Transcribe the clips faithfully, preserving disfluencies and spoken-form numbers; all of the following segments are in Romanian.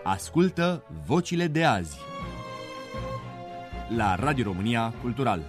Ascultă vocile de azi la Radio România Cultural.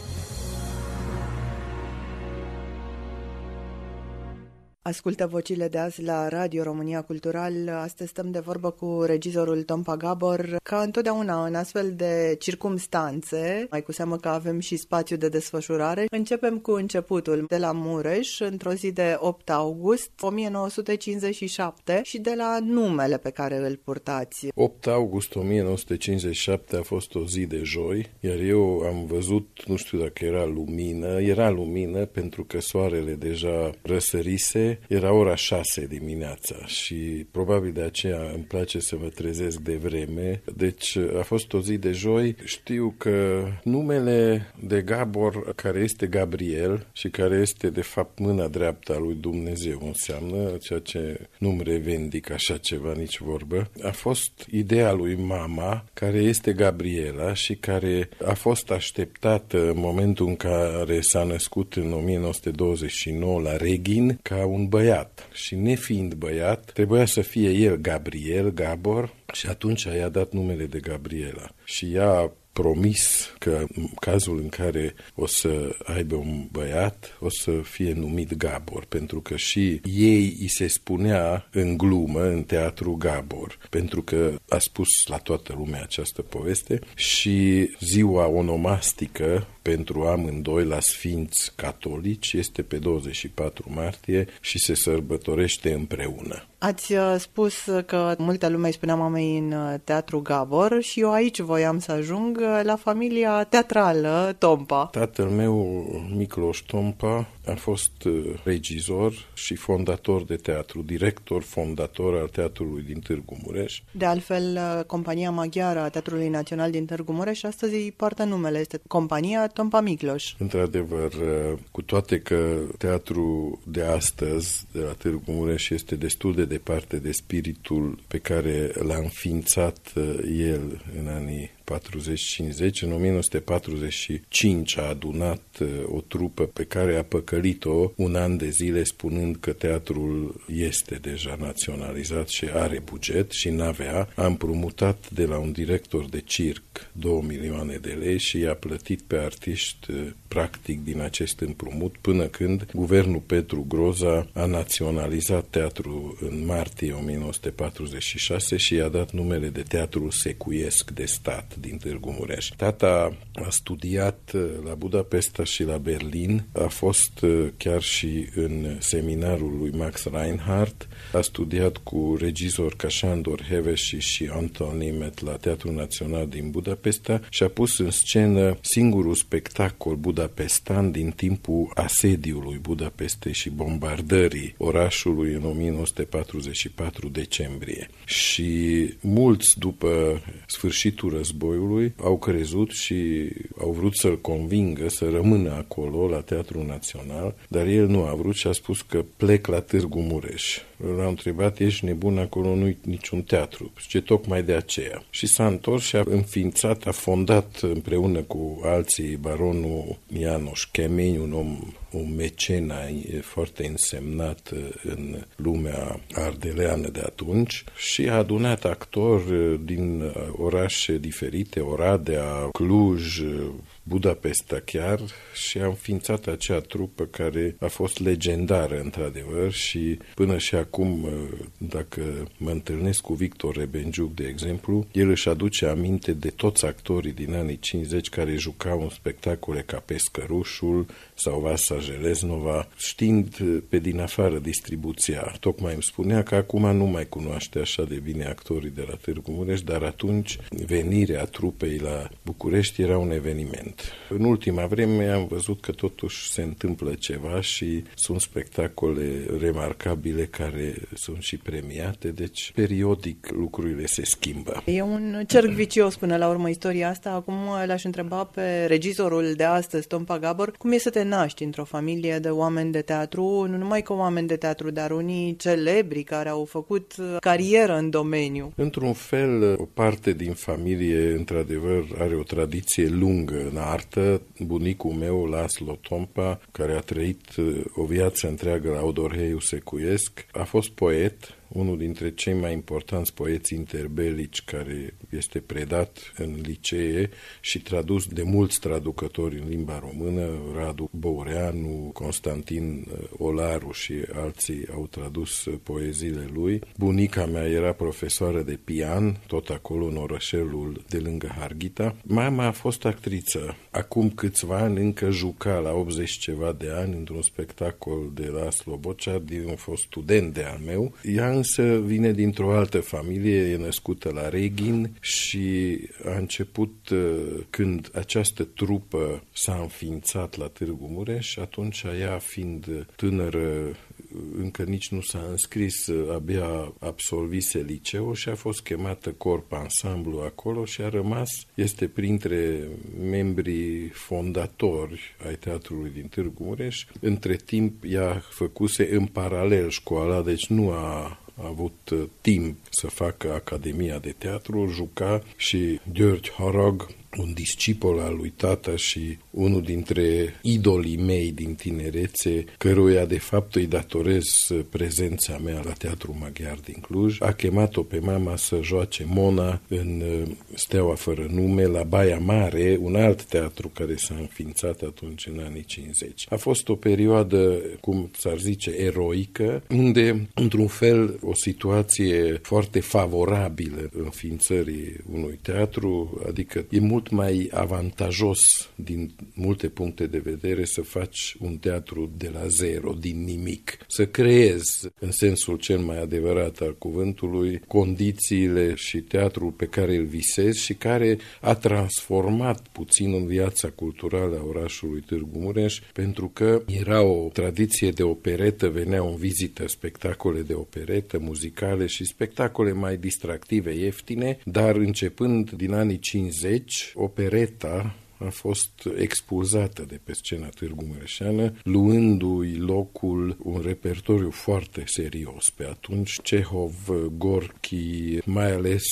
Ascultă vocile de azi la Radio România Cultural. Astăzi stăm de vorbă cu regizorul Tompa Gabor. Ca întotdeauna în astfel de circumstanțe, mai cu seamă că avem și spațiu de desfășurare, începem cu începutul de la Mureș, într-o zi de opt august o mie nouă sute cincizeci și șapte, și de la numele pe care îl purtați. opt august o mie nouă sute cincizeci și șapte a fost o zi de joi, iar eu am văzut, nu știu dacă era lumină, era lumină pentru că soarele deja răsărise. Era ora șase dimineața și probabil de aceea îmi place să mă trezesc de vreme. Deci a fost o zi de joi. Știu că numele de Gabor, care este Gabriel și care este de fapt mâna dreaptă a lui Dumnezeu, înseamnă, ceea ce nu-mi revendic așa ceva, nici vorbă, a fost ideea lui mama, care este Gabriela și care a fost așteptată în momentul în care s-a născut în o mie nouă sute douăzeci și nouă la Reghin ca un băiat. Și nefiind băiat, trebuia să fie el Gabriel, Gabor, și atunci i-a dat numele de Gabriela. Și ea promis că în cazul în care o să aibă un băiat, o să fie numit Gabor, pentru că și ei îi se spunea în glumă în teatru Gabor, pentru că a spus la toată lumea această poveste. Și ziua onomastică pentru amândoi la Sfinți Catolici este pe douăzeci și patru martie și se sărbătorește împreună. Ați spus că multă lume îi spunea mamei în teatru Gabor și eu aici voiam să ajung, la familia teatrală Tompa. Tatăl meu, Micloș Tompa, a fost regizor și fondator de teatru, director fondator al teatrului din Târgu Mureș. De altfel, compania maghiară a Teatrului Național din Târgu Mureș astăzi îi poartă numele, este compania Tompa Micloș. Într-adevăr, cu toate că teatrul de astăzi de la Târgu Mureș este destul de departe de spiritul pe care l-a înființat el în anii patruzeci cincizeci, în o mie nouă sute patruzeci și cinci a adunat o trupă pe care a păcălit-o un an de zile spunând că teatrul este deja naționalizat și are buget și n-avea. A împrumutat de la un director de circ două milioane de lei și i-a plătit pe artiști practic din acest împrumut până când guvernul Petru Groza a naționalizat teatrul în martie o mie nouă sute patruzeci și șase și i-a dat numele de Teatrul Secuiesc de Stat din Târgu Mureș. Tata a studiat la Budapesta și la Berlin, a fost chiar și în seminarul lui Max Reinhardt, a studiat cu regizori ca Sándor Hevesi și Anton Németh la Teatrul Național din Budapesta și a pus în scenă singurul spectacol budapestan din timpul asediului Budapestei și bombardării orașului în o mie nouă sute patruzeci și patru decembrie. Și mulți după sfârșitul războiului au crezut și au vrut să-l convingă să rămână acolo la Teatrul Național, dar el nu a vrut și a spus că plec la Târgu Mureș. L-a întrebat, ești nebun, acolo nu-i niciun teatru. Ce tocmai de aceea. Și s-a întors și a înființat, a fondat împreună cu alții baronul János Kemény, un om, un mecena foarte însemnat în lumea ardeleană de atunci, și a adunat actori din orașe diferite, Oradea, Cluj, Budapesta chiar, și a înființat acea trupă care a fost legendară într-adevăr și până și acum, dacă mă întâlnesc cu Victor Rebenjuc, de exemplu, el își aduce aminte de toți actorii din anii cincizeci care jucau în spectacole ca Pescărușul sau Vasa Jeleznova, știind pe din afară distribuția. Tocmai îmi spunea că acum nu mai cunoaște așa de bine actorii de la Târgu Mureș, dar atunci venirea trupei la București era un eveniment. În ultima vreme am văzut că totuși se întâmplă ceva și sunt spectacole remarcabile care sunt și premiate, deci periodic lucrurile se schimbă. E un cerc vicios până la urmă istoria asta. Acum l-aș întreba pe regizorul de astăzi, Tompa Gabor, cum e să te naști într-o familie de oameni de teatru, nu numai că oameni de teatru, dar unii celebri care au făcut carieră în domeniu. Într-un fel, o parte din familie, într-adevăr, are o tradiție lungă în artă. Bunicul meu, László Tompa, care a trăit o viață întreagă la Odorheiul Secuiesc, a fost poet unul dintre cei mai importanți poeți interbelici care este predat în licee și tradus de mulți traducători în limba română. Radu Băureanu, Constantin Olaru și alții au tradus poeziile lui. Bunica mea era profesoară de pian, tot acolo în orășelul de lângă Harghita. Mama a fost actriță. Acum câțiva ani încă juca la optzeci ceva de ani într-un spectacol de la Slobocea, din un fost student de al meu. Ea însă vine dintr-o altă familie, e născută la Reghin și a început când această trupă s-a înființat la Târgu Mureș, atunci ea fiind tânără, încă nici nu s-a înscris, abia absolvise liceul și a fost chemată corp ansamblu acolo și a rămas, este printre membrii fondatori ai teatrului din Târgu Mureș. Între timp ea făcuse în paralel școala, deci nu a a avut timp să facă Academia de Teatru, juca și György Harag, un discipol al lui tata și unul dintre idolii mei din tinerețe, căruia de fapt îi datorez prezența mea la Teatrul Maghiar din Cluj, a chemat-o pe mama să joace Mona în Steaua fără nume, la Baia Mare, un alt teatru care s-a înființat atunci în anii cincizeci. A fost o perioadă, cum s-ar zice, eroică, unde, într-un fel, o situație foarte favorabilă înființării unui teatru, adică e mult mai avantajos din multe puncte de vedere să faci un teatru de la zero, din nimic. Să creezi, în sensul cel mai adevărat al cuvântului, condițiile și teatrul pe care îl visezi și care a transformat puțin în viața culturală a orașului Târgu Mureș, pentru că era o tradiție de operetă, veneau în vizită spectacole de operetă, muzicale și spectacole mai distractive, ieftine, dar începând din anii cincizeci, opereta a fost expulzată de pe scena târgu mureșeană, luându-i locul un repertoriu foarte serios. Pe atunci, Cehov, Gorki, mai ales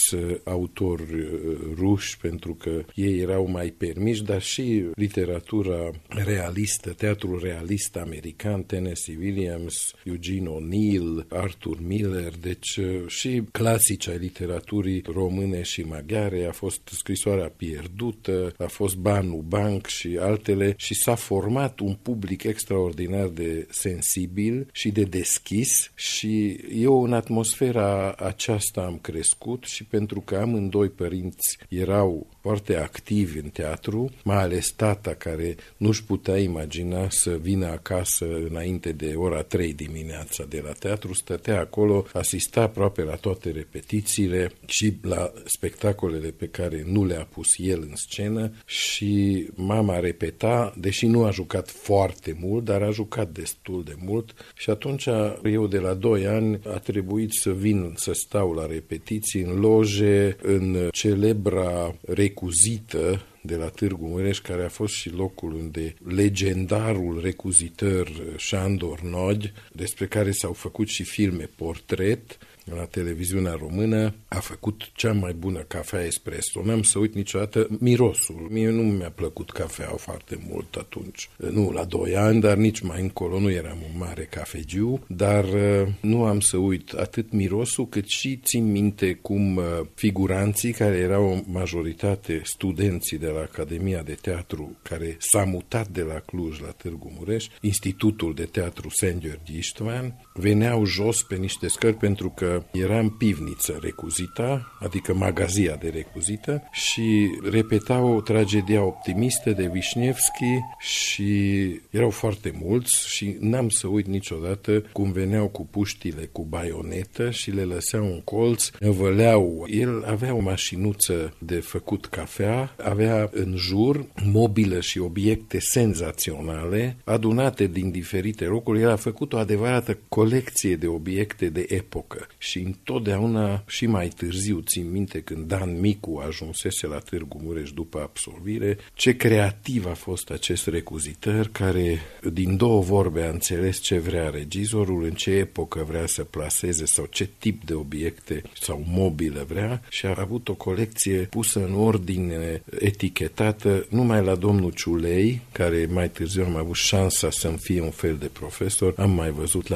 autori ruși, pentru că ei erau mai permiși, dar și literatura realistă, teatrul realist american, Tennessee Williams, Eugene O'Neill, Arthur Miller, deci și clasici ai literaturii române și maghiare, a fost Scrisoarea pierdută, a fost Banu Banc și altele, și s-a format un public extraordinar de sensibil și de deschis, și eu în atmosfera aceasta am crescut, și pentru că amândoi părinți erau foarte activi în teatru, mai ales tata, care nu-și putea imagina să vină acasă înainte de ora trei dimineața de la teatru, stătea acolo, asista aproape la toate repetițiile și la spectacolele pe care nu le-a pus el în scenă, și mama repeta, deși nu a jucat foarte mult, dar a jucat destul de mult, și atunci eu de la doi ani a trebuit să vin să stau la repetiții în loje, în celebra recuzită de la Târgu Mureș, care a fost și locul unde legendarul recuzitor Șandor Nodь, despre care s-au făcut și filme portret la televiziunea română, a făcut cea mai bună cafea espresso. N-am să uit niciodată mirosul. Mie nu mi-a plăcut cafeaua foarte mult atunci. Nu la doi ani, dar nici mai încolo nu eram un mare cafegiu, dar nu am să uit atât mirosul, cât și țin minte cum figuranții, care erau o majoritate studenții de la Academia de Teatru, care s-a mutat de la Cluj la Târgu Mureș, Institutul de Teatru Szent György István, veneau jos pe niște scări, pentru că era în pivniță Recuzita, adică magazia de Recuzita, și repetau tragedia optimistă de Vișnevski, și erau foarte mulți, și n-am să uit niciodată cum veneau cu puștile cu baionetă și le lăseau în colț, văleau. El avea o mașinuță de făcut cafea, avea în jur mobilă și obiecte senzaționale, adunate din diferite locuri. El a făcut o adevărată colecție de obiecte de epocă. Și întotdeauna, și mai târziu, țin minte când Dan Micu ajunsese la Târgu Mureș după absolvire, ce creativ a fost acest recuzitor, care din două vorbe a înțeles ce vrea regizorul, în ce epocă vrea să plaseze sau ce tip de obiecte sau mobilă vrea, și a avut o colecție pusă în ordine, etichetată. Numai la domnul Ciulei, care mai târziu am avut șansa să-mi fie un fel de profesor, am mai văzut la Teatrul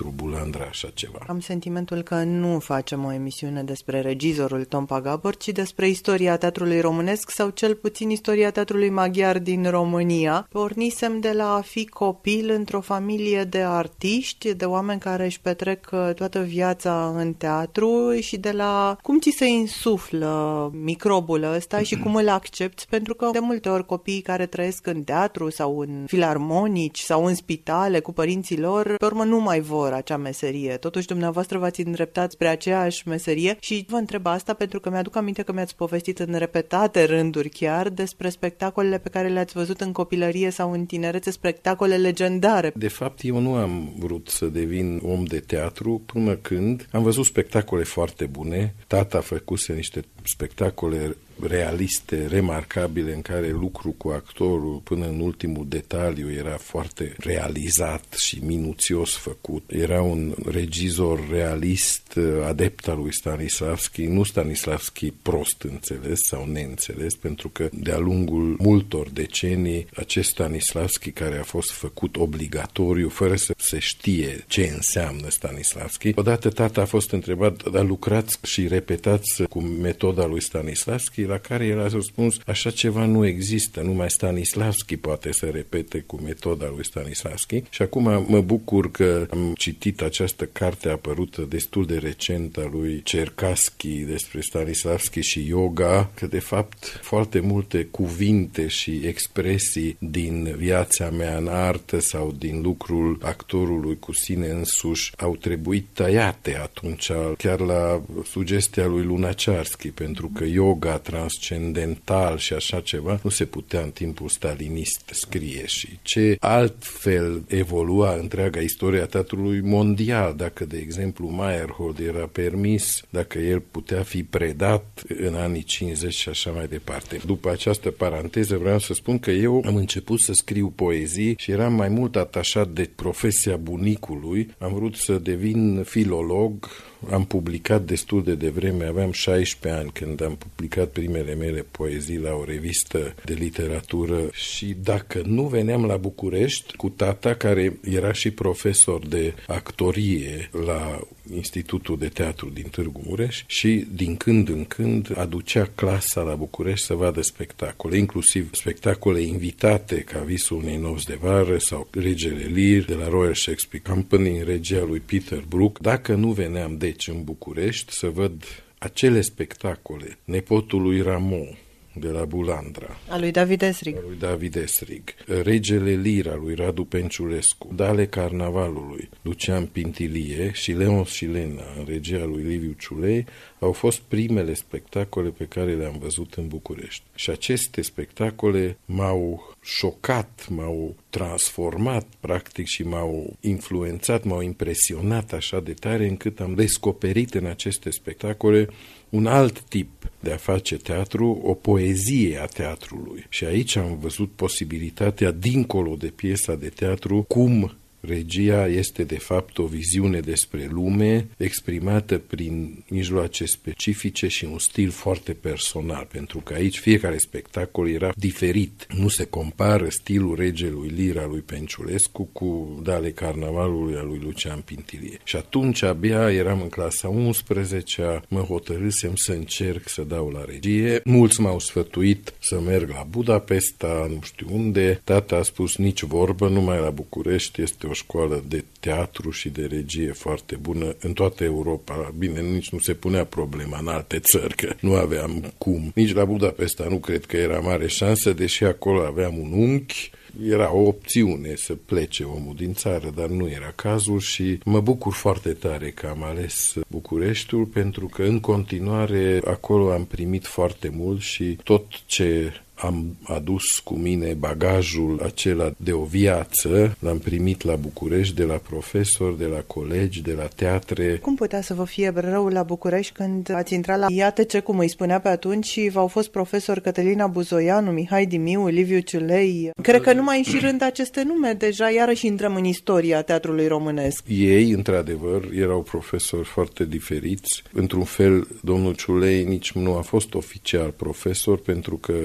Teatru Bulandra așa ceva. Am sentimentul că nu facem o emisiune despre regizorul Tompa Gabor, ci despre istoria teatrului românesc sau cel puțin istoria teatrului maghiar din România. Pornisem de la a fi copil într-o familie de artiști, de oameni care își petrec toată viața în teatru și de la cum ți se insuflă microbul ăsta și cum îl accepti, pentru că de multe ori copiii care trăiesc în teatru sau în filarmonici sau în spitale cu părinții lor, pe urmă nu mai vor acea meserie. Totuși dumneavoastră v-ați îndreptat spre aceeași meserie și vă întreb asta pentru că mi-aduc aminte că mi-ați povestit în repetate rânduri chiar despre spectacolele pe care le-ați văzut în copilărie sau în tinerețe, spectacole legendare. De fapt, eu nu am vrut să devin om de teatru până când am văzut spectacole foarte bune. Tata făcuse niște spectacole realiste, remarcabile, în care lucru cu actorul până în ultimul detaliu era foarte realizat și minuțios făcut. Era un regizor realist, adept al lui Stanislavski, nu Stanislavski prost înțeles sau neînțeles, pentru că de-a lungul multor decenii acest Stanislavski care a fost făcut obligatoriu, fără să se știe ce înseamnă Stanislavski. Odată tata a fost întrebat, dar lucrați și repetați cu metoda lui Stanislavski, la care el a răspuns, așa ceva nu există, numai Stanislavski poate să repete cu metoda lui Stanislavski. Și acum mă bucur că am citit această carte apărută destul de recent a lui Cercaschi despre Stanislavski și yoga, că de fapt foarte multe cuvinte și expresii din viața mea în artă sau din lucrul actorului cu sine însuși au trebuit tăiate atunci, chiar la sugestia lui Lunacharsky, pentru că yoga transcendental și așa ceva nu se putea în timpul stalinist scrie. Și ce altfel evolua întreaga istoria teatrului mondial, dacă de exemplu Meyerhold era permis, dacă el putea fi predat în anii cincizeci și așa mai departe. După această paranteză vreau să spun că eu am început să scriu poezii și eram mai mult atașat de profesia bunicului. Am vrut să devin filolog. Am publicat destul de devreme, aveam șaisprezece ani când am publicat primele mele poezii la o revistă de literatură și dacă nu veneam la București cu tata, care era și profesor de actorie la Institutul de Teatru din Târgu Mureș și din când în când aducea clasa la București să vadă spectacole, inclusiv spectacole invitate ca Visul unei nopți de vară sau Regele Lear de la Royal Shakespeare Company în regia lui Peter Brook. Dacă nu veneam deci în București să văd acele spectacole, Nepotul lui Ramon de la Bulandra, a lui David Esrig, a lui David Esrig, Regele Lear al lui Radu Penciulescu, Dale Carnavalului, Lucian Pintilie și Leon și Lena în regia lui Liviu Ciulei, au fost primele spectacole pe care le-am văzut în București. Și aceste spectacole m-au șocat, m-au transformat practic și m-au influențat, m-au impresionat așa de tare încât am descoperit în aceste spectacole un alt tip de a face teatru, o poezie a teatrului. Și aici am văzut posibilitatea, dincolo de piesa de teatru, cum regia este de fapt o viziune despre lume exprimată prin mijloace specifice și un stil foarte personal, pentru că aici fiecare spectacol era diferit. Nu se compară stilul Regelui Lear al lui Penciulescu cu Dale Carnavalului al lui Lucian Pintilie. Și atunci abia eram în clasa a unsprezecea, mă hotărâsem să încerc să dau la regie. Mulți m-au sfătuit să merg la Budapesta, nu știu unde. Tata a spus nici vorbă, numai la București este o școală de teatru și de regie foarte bună în toată Europa. Bine, nici nu se punea problema în alte țări, că nu aveam cum. Nici la Budapesta nu cred că era mare șansă, deși acolo aveam un unchi. Era o opțiune să plece omul din țară, dar nu era cazul și mă bucur foarte tare că am ales Bucureștiul, pentru că în continuare acolo am primit foarte mult și tot ce am adus cu mine, bagajul acela de o viață, l-am primit la București, de la profesori, de la colegi, de la teatre. Cum putea să vă fie rău la București când ați intrat la I A T C, cum îi spunea pe atunci, și v-au fost profesori Cătălina Buzoianu, Mihai Dimiu, Liviu Ciulei? Cred că numai înșirând aceste nume, deja iarăși intrăm în istoria teatrului românesc. Ei, într-adevăr, erau profesori foarte diferiți. Într-un fel, domnul Ciulei nici nu a fost oficial profesor, pentru că domnul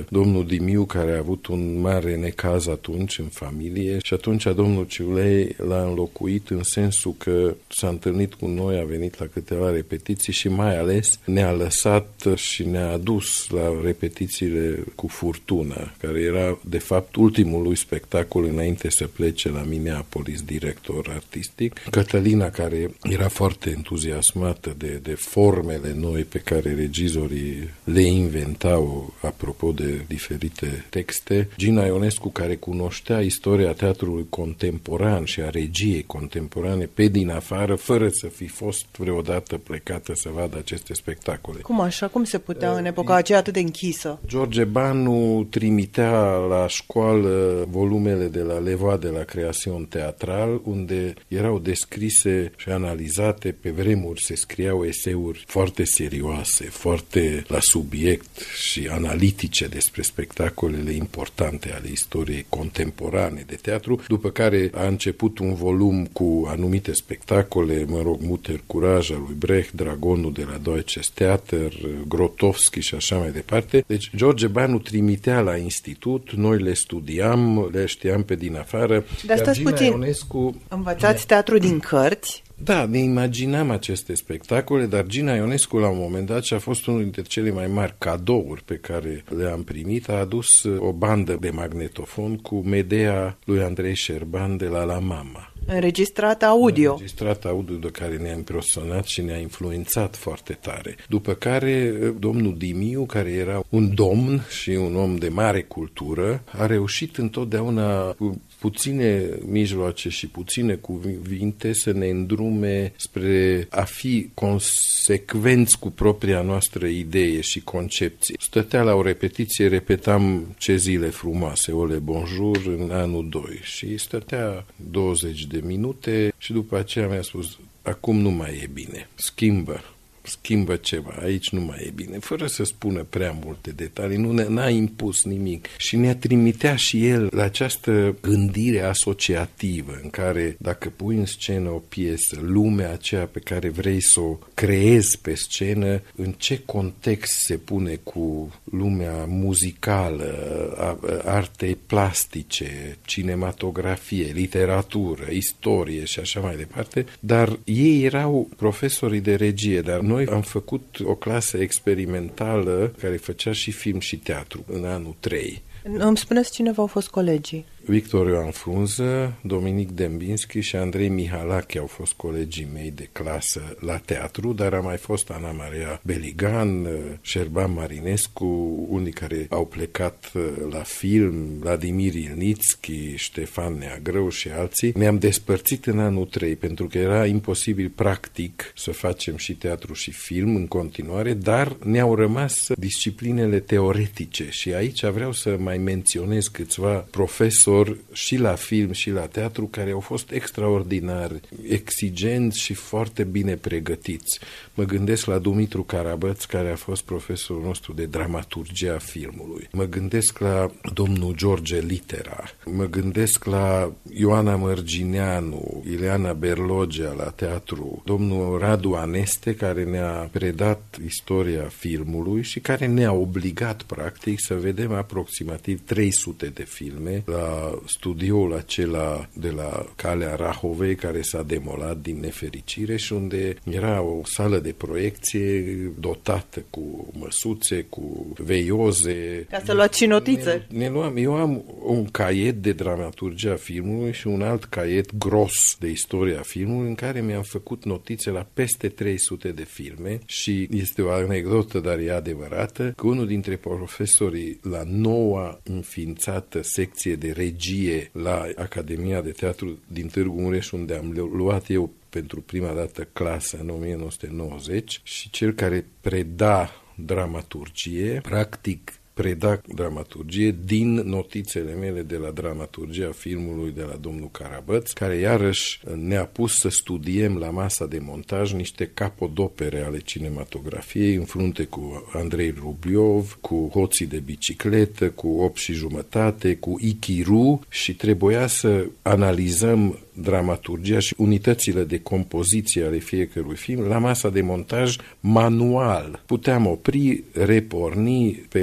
domnul Dimiu, care a avut un mare necaz atunci în familie, și atunci domnul Ciulei l-a înlocuit în sensul că s-a întâlnit cu noi, a venit la câteva repetiții și mai ales ne-a lăsat și ne-a adus la repetițiile cu Furtuna, care era de fapt ultimul lui spectacol înainte să plece la Minneapolis, director artistic. Cătălina, care era foarte entuziasmată de, de formele noi pe care regizorii le inventau apropo de diferite texte. Gina Ionescu, care cunoștea istoria teatrului contemporan și a regiei contemporane pe din afară, fără să fi fost vreodată plecată să vadă aceste spectacole. Cum așa? Cum se putea în epoca aceea atât de închisă? George Banu trimitea la școală volumele de la Levoade la Creațion Teatral, unde erau descrise și analizate, pe vremuri se scriau eseuri foarte serioase, foarte la subiect și analitice despre spectacolele importante ale istoriei contemporane de teatru, după care a început un volum cu anumite spectacole, mă rog, Mutter Curaj al lui Brecht, Dragonul de la Deutsches Theater, Grotowski și așa mai departe. Deci George Banu trimitea la institut, noi le studiam, le știam pe din afară. Dar stați puțin, Ionescu... învățați teatru din cărți? Da, ne imaginam aceste spectacole, dar Gina Ionescu la un moment dat, și a fost unul dintre cele mai mari cadouri pe care le-am primit, a adus o bandă de magnetofon cu Medea lui Andrei Șerban de la La Mama. Înregistrată audio. Înregistrată audio, de care ne-a impresionat și ne-a influențat foarte tare. După care domnul Dimiu, care era un domn și un om de mare cultură, a reușit întotdeauna cu puține mijloace și puține cuvinte să ne îndrume spre a fi consecvenți cu propria noastră idee și concepție. Stătea la o repetiție, repetam Ce zile frumoase, Ole Bonjour, în anul doi, și stătea douăzeci de minute și după aceea mi-a spus: acum nu mai e bine, schimbă. schimbă ceva, aici nu mai e bine, fără să spună prea multe detalii, nu ne, n-a impus nimic și ne trimitea și el la această gândire asociativă în care dacă pui în scenă o piesă, lumea aceea pe care vrei să o creezi pe scenă, în ce context se pune cu lumea muzicală, a artei plastice, cinematografie, literatură, istorie și așa mai departe, dar ei erau profesorii de regie, dar noi am făcut o clasă experimentală care făcea și film și teatru în anul trei. Îmi spuneți cine v-au fost colegii? Victor Ioan Frunză, Dominic Dembinski și Andrei Mihalache au fost colegii mei de clasă la teatru, dar a mai fost Ana Maria Beligan, Șerban Marinescu, unii care au plecat la film, Vladimir Ilnitski, Ștefan Neagrău și alții. Ne-am despărțit în anul trei, pentru că era imposibil practic să facem și teatru și film în continuare, dar ne-au rămas disciplinele teoretice și aici vreau să mai menționez câțiva profesori și la film și la teatru care au fost extraordinari, exigenți și foarte bine pregătiți. Mă gândesc la Dumitru Carabăț, care a fost profesorul nostru de dramaturgie a filmului. Mă gândesc la domnul George Litera. Mă gândesc la Ioana Mărgineanu, Ileana Berlogea la teatru, domnul Radu Aneste, care ne-a predat istoria filmului și care ne-a obligat practic să vedem aproximativ trei sute de filme la studioul acela de la Calea Rahovei, care s-a demolat din nefericire și unde era o sală de proiecție dotată cu măsuțe, cu veioze. Ca să luați și notițe. Ne, ne luam, eu am un caiet de dramaturgie a filmului și un alt caiet gros de istoria filmului în care mi-am făcut notițe la peste trei sute de filme și este o anecdotă, dar e adevărată, că unul dintre profesorii la noua înființată secție de regie la Academia de Teatru din Târgu Mureș, unde am luat eu pentru prima dată clasă în o mie nouă sute nouăzeci, și cel care preda dramaturgie, practic preda dramaturgie din notițele mele de la dramaturgia filmului de la domnul Carabăț, care iarăși ne-a pus să studiem la masa de montaj niște capodopere ale cinematografiei, în frunte cu Andrei Rubliov, cu Hoții de bicicletă, cu opt și jumătate, cu Ichiru, și trebuia să analizăm dramaturgia și unitățile de compoziție ale fiecărui film la masa de montaj manual. Puteam opri, reporni pelicula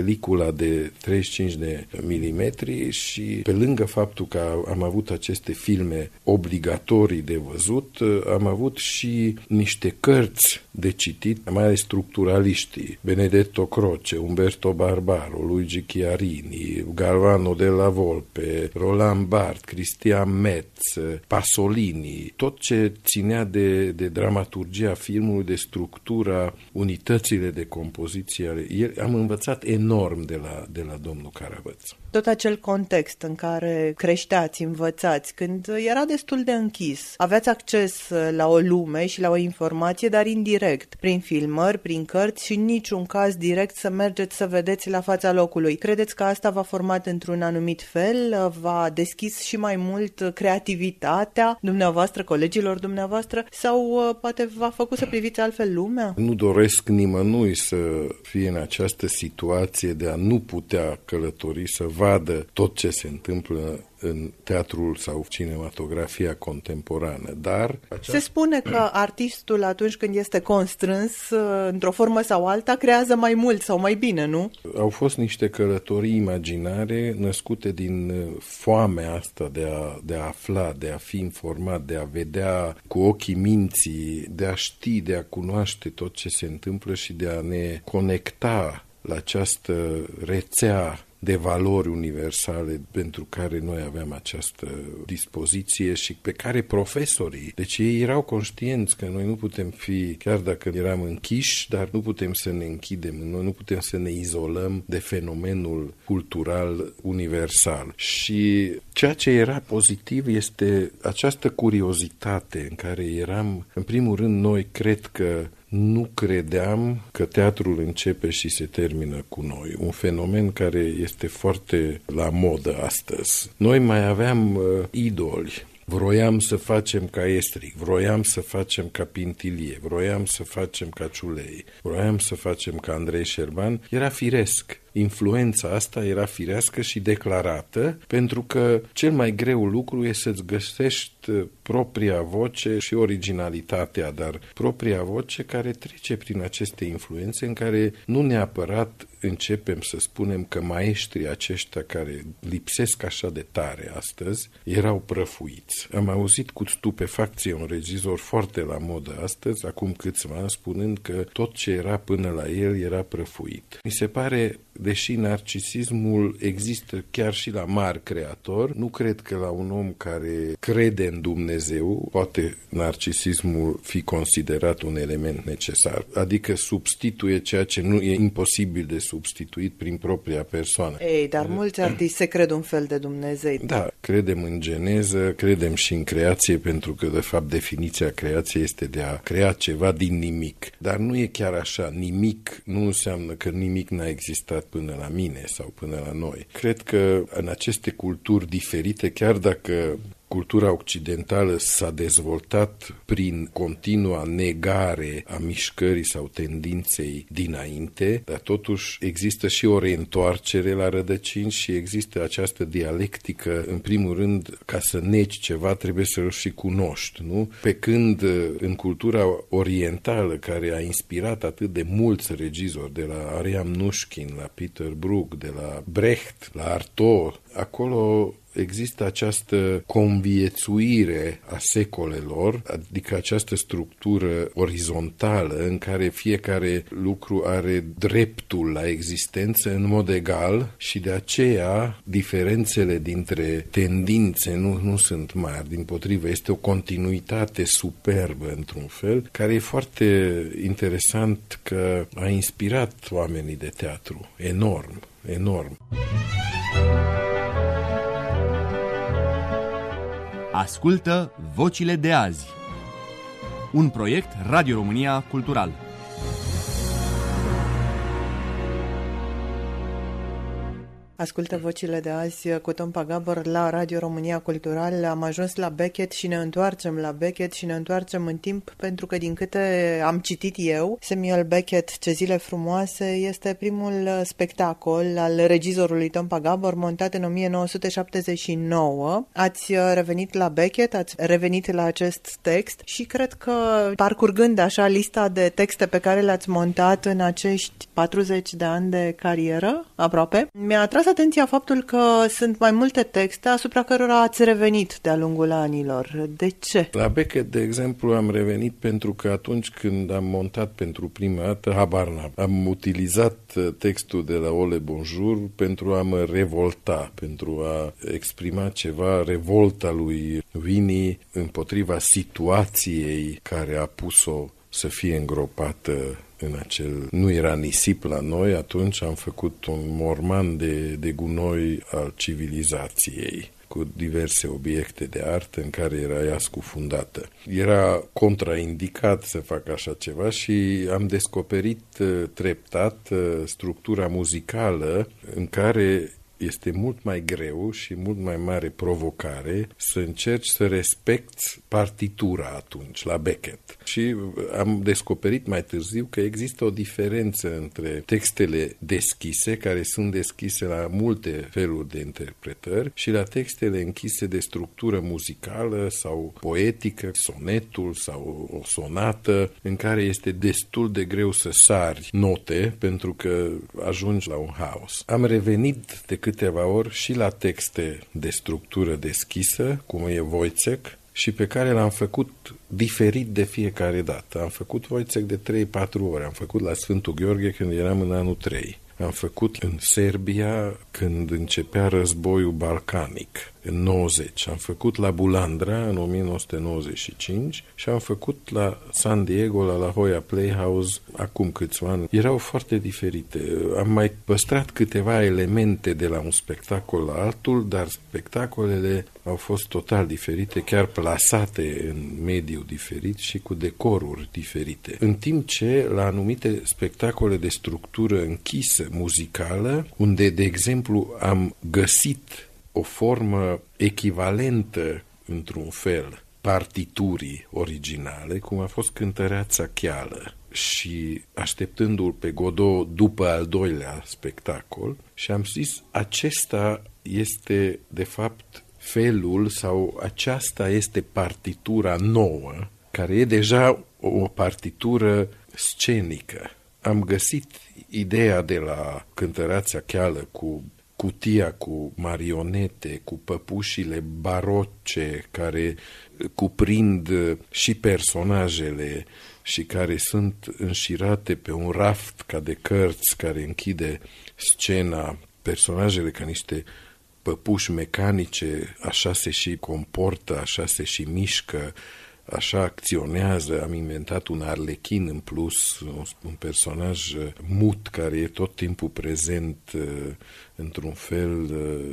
ăla de treizeci și cinci de milimetri și pe lângă faptul că am avut aceste filme obligatorii de văzut, am avut și niște cărți de citit, mai ales structuraliștii, Benedetto Croce, Umberto Barbaro, Luigi Chiarini, Galvano della Volpe, Roland Barthes, Christian Metz, Pasolini, tot ce ținea de, de dramaturgia filmului, de structura, unitățile de compoziție ale el, am învățat enorm de la, de la domnul Carabăț. Tot acel context în care creșteați, învățați, când era destul de închis, aveați acces la o lume și la o informație, dar indirect, prin filmări, prin cărți și în niciun caz direct să mergeți să vedeți la fața locului. Credeți că asta v-a format într-un anumit fel, v-a deschis și mai mult creativitatea dumneavoastră, colegilor dumneavoastră, sau poate v-a făcut să priviți altfel lumea? Nu doresc nimănui să fie în această situație de a nu putea călători, să vadă tot ce se întâmplă în teatrul sau cinematografia contemporană, dar... Se spune că artistul, atunci când este constrâns, într-o formă sau alta, creează mai mult sau mai bine, nu? Au fost niște călătorii imaginare născute din foamea asta de a, de a afla, de a fi informat, de a vedea cu ochii minții, de a ști, de a cunoaște tot ce se întâmplă și de a ne conecta la această rețea de valori universale pentru care noi aveam această dispoziție și pe care profesorii, deci ei erau conștienți că noi nu putem fi, chiar dacă eram închiși, dar nu putem să ne închidem, noi nu putem să ne izolăm de fenomenul cultural universal. Și ceea ce era pozitiv este această curiozitate în care eram, în primul rând, noi cred că nu credeam că teatrul începe și se termină cu noi. Un fenomen care este foarte la modă astăzi. Noi mai aveam uh, idoli. Vroiam să facem ca Estric, vroiam să facem ca Pintilie, vroiam să facem ca Ciulei, vroiam să facem ca Andrei Șerban. Era firesc. Influența asta era firească și declarată, pentru că cel mai greu lucru e să-ți găsești propria voce și originalitatea, dar propria voce care trece prin aceste influențe în care nu neapărat începem să spunem că maestrii aceștia care lipsesc așa de tare astăzi erau prăfuiți. Am auzit cu stupefacție un regizor foarte la modă astăzi, acum câțiva ani, spunând că tot ce era până la el era prăfuit. Mi se pare, deși narcisismul există chiar și la mari creatori, nu cred că la un om care crede în Dumnezeu poate narcisismul fi considerat un element necesar. Adică substituie ceea ce nu e imposibil de substituit prin propria persoană. Ei, dar mulți artiști se cred un fel de Dumnezei. Da, credem în geneză, credem și în creație, pentru că de fapt definiția creației este de a crea ceva din nimic. Dar nu e chiar așa. Nimic nu înseamnă că nimic n-a existat până la mine sau până la noi. Cred că în aceste culturi diferite, chiar dacă cultura occidentală s-a dezvoltat prin continua negare a mișcării sau tendinței dinainte, dar totuși există și o reîntoarcere la rădăcini și există această dialectică, în primul rând, ca să negi ceva trebuie să-l și cunoști, nu? Pe când în cultura orientală, care a inspirat atât de mulți regizori, de la Ariam Nushkin, la Peter Brook, de la Brecht, la Artaud, acolo există această conviețuire a secolelor, adică această structură orizontală în care fiecare lucru are dreptul la existență în mod egal și de aceea diferențele dintre tendințe nu, nu sunt mari, dimpotrivă este o continuitate superbă într-un fel, care e foarte interesant că a inspirat oamenii de teatru enorm, enorm. Ascultă Vocile de azi. Un proiect Radio România Cultural. Ascultă vocile de azi cu Tompa Gabor la Radio România Cultural. Am ajuns la Beckett și ne întoarcem la Beckett și ne întoarcem în timp, pentru că din câte am citit eu, Samuel Beckett, Ce zile frumoase, este primul spectacol al regizorului Tompa Gabor, montat în o mie nouă sute șaptezeci și nouă. Ați revenit la Beckett, ați revenit la acest text și cred că, parcurgând așa lista de texte pe care le-ați montat în acești patruzeci de ani de carieră, aproape, mi-a atras atenția faptul că sunt mai multe texte asupra cărora ați revenit de-a lungul anilor. De ce? La Beckett, de exemplu, am revenit pentru că atunci când am montat pentru prima dată, habar n-am, am utilizat textul de la Ole Bonjour pentru a mă revolta, pentru a exprima ceva, revolta lui Winnie împotriva situației care a pus-o să fie îngropată în acel... Nu era nisip la noi, atunci am făcut un morman de, de gunoi al civilizației, cu diverse obiecte de artă în care era ea scufundată. Era contraindicat să fac așa ceva și am descoperit treptat structura muzicală în care este mult mai greu și mult mai mare provocare să încerci să respecti partitura atunci, la Beckett. Și am descoperit mai târziu că există o diferență între textele deschise, care sunt deschise la multe feluri de interpretări, și la textele închise de structură muzicală sau poetică, sonetul sau o sonată, în care este destul de greu să sari note, pentru că ajungi la un haos. Am revenit de câteva ori și la texte de structură deschisă, cum e Wojciech, și pe care l-am făcut diferit de fiecare dată. Am făcut Wojciech de trei patru ori. Am făcut la Sfântul Gheorghe când eram în anul trei. Am făcut în Serbia când începea războiul balcanic, în nouăzeci. Am făcut la Bulandra în o mie nouă sute nouăzeci și cinci și am făcut la San Diego, la La Jolla Playhouse, acum câțiva ani. Erau foarte diferite. Am mai păstrat câteva elemente de la un spectacol la altul, dar spectacolele au fost total diferite, chiar plasate în mediu diferit și cu decoruri diferite. În timp ce la anumite spectacole de structură închisă muzicală, unde, de exemplu, am găsit o formă echivalentă, într-un fel, partiturii originale, cum a fost Cântăreața Cheală, și așteptându-l pe Godot după al doilea spectacol, și am zis, acesta este, de fapt, felul sau aceasta este partitura nouă, care e deja o partitură scenică. Am găsit ideea de la Cântăreața Cheală cu cutia cu marionete, cu păpușile baroce care cuprind și personajele și care sunt înșirate pe un raft ca de cărți care închide scena, personajele ca niște păpuși mecanice, așa se și comportă, așa se și mișcă, așa acționează. Am inventat un arlechin în plus, un personaj mut care e tot timpul prezent, într-un fel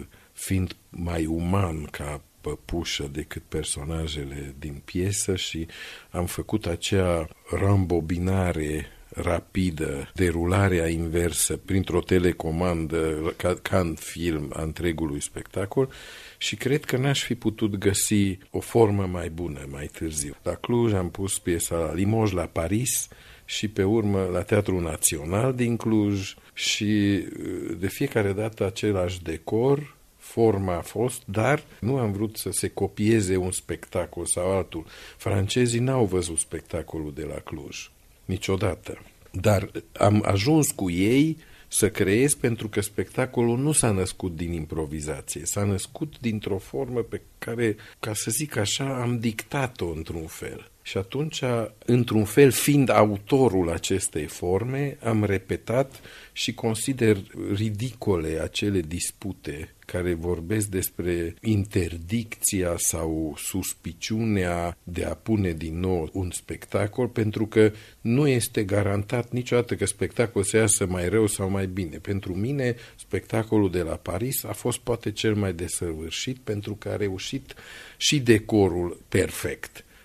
fiind mai uman ca păpușă decât personajele din piesă, și am făcut acea rambobinare rapidă, derularea inversă printr-o telecomandă ca, ca în film a întregului spectacol, și cred că n-aș fi putut găsi o formă mai bună mai târziu. La Cluj am pus piesa la Limoges, la Paris și pe urmă la Teatrul Național din Cluj, și de fiecare dată același decor, forma a fost, dar nu am vrut să se copieze un spectacol sau altul. Francezii n-au văzut spectacolul de la Cluj niciodată, dar am ajuns cu ei să creez, pentru că spectacolul nu s-a născut din improvizație, s-a născut dintr-o formă pe care, ca să zic așa, am dictat-o într-un fel. Și atunci, într-un fel, fiind autorul acestei forme, am repetat și consider ridicole acele dispute care vorbesc despre interdicția sau suspiciunea de a pune din nou un spectacol, pentru că nu este garantat niciodată că spectacolul se iasă mai rău sau mai bine. Pentru mine, spectacolul de la Paris a fost poate cel mai desăvârșit, pentru că a reușit și decorul perfect.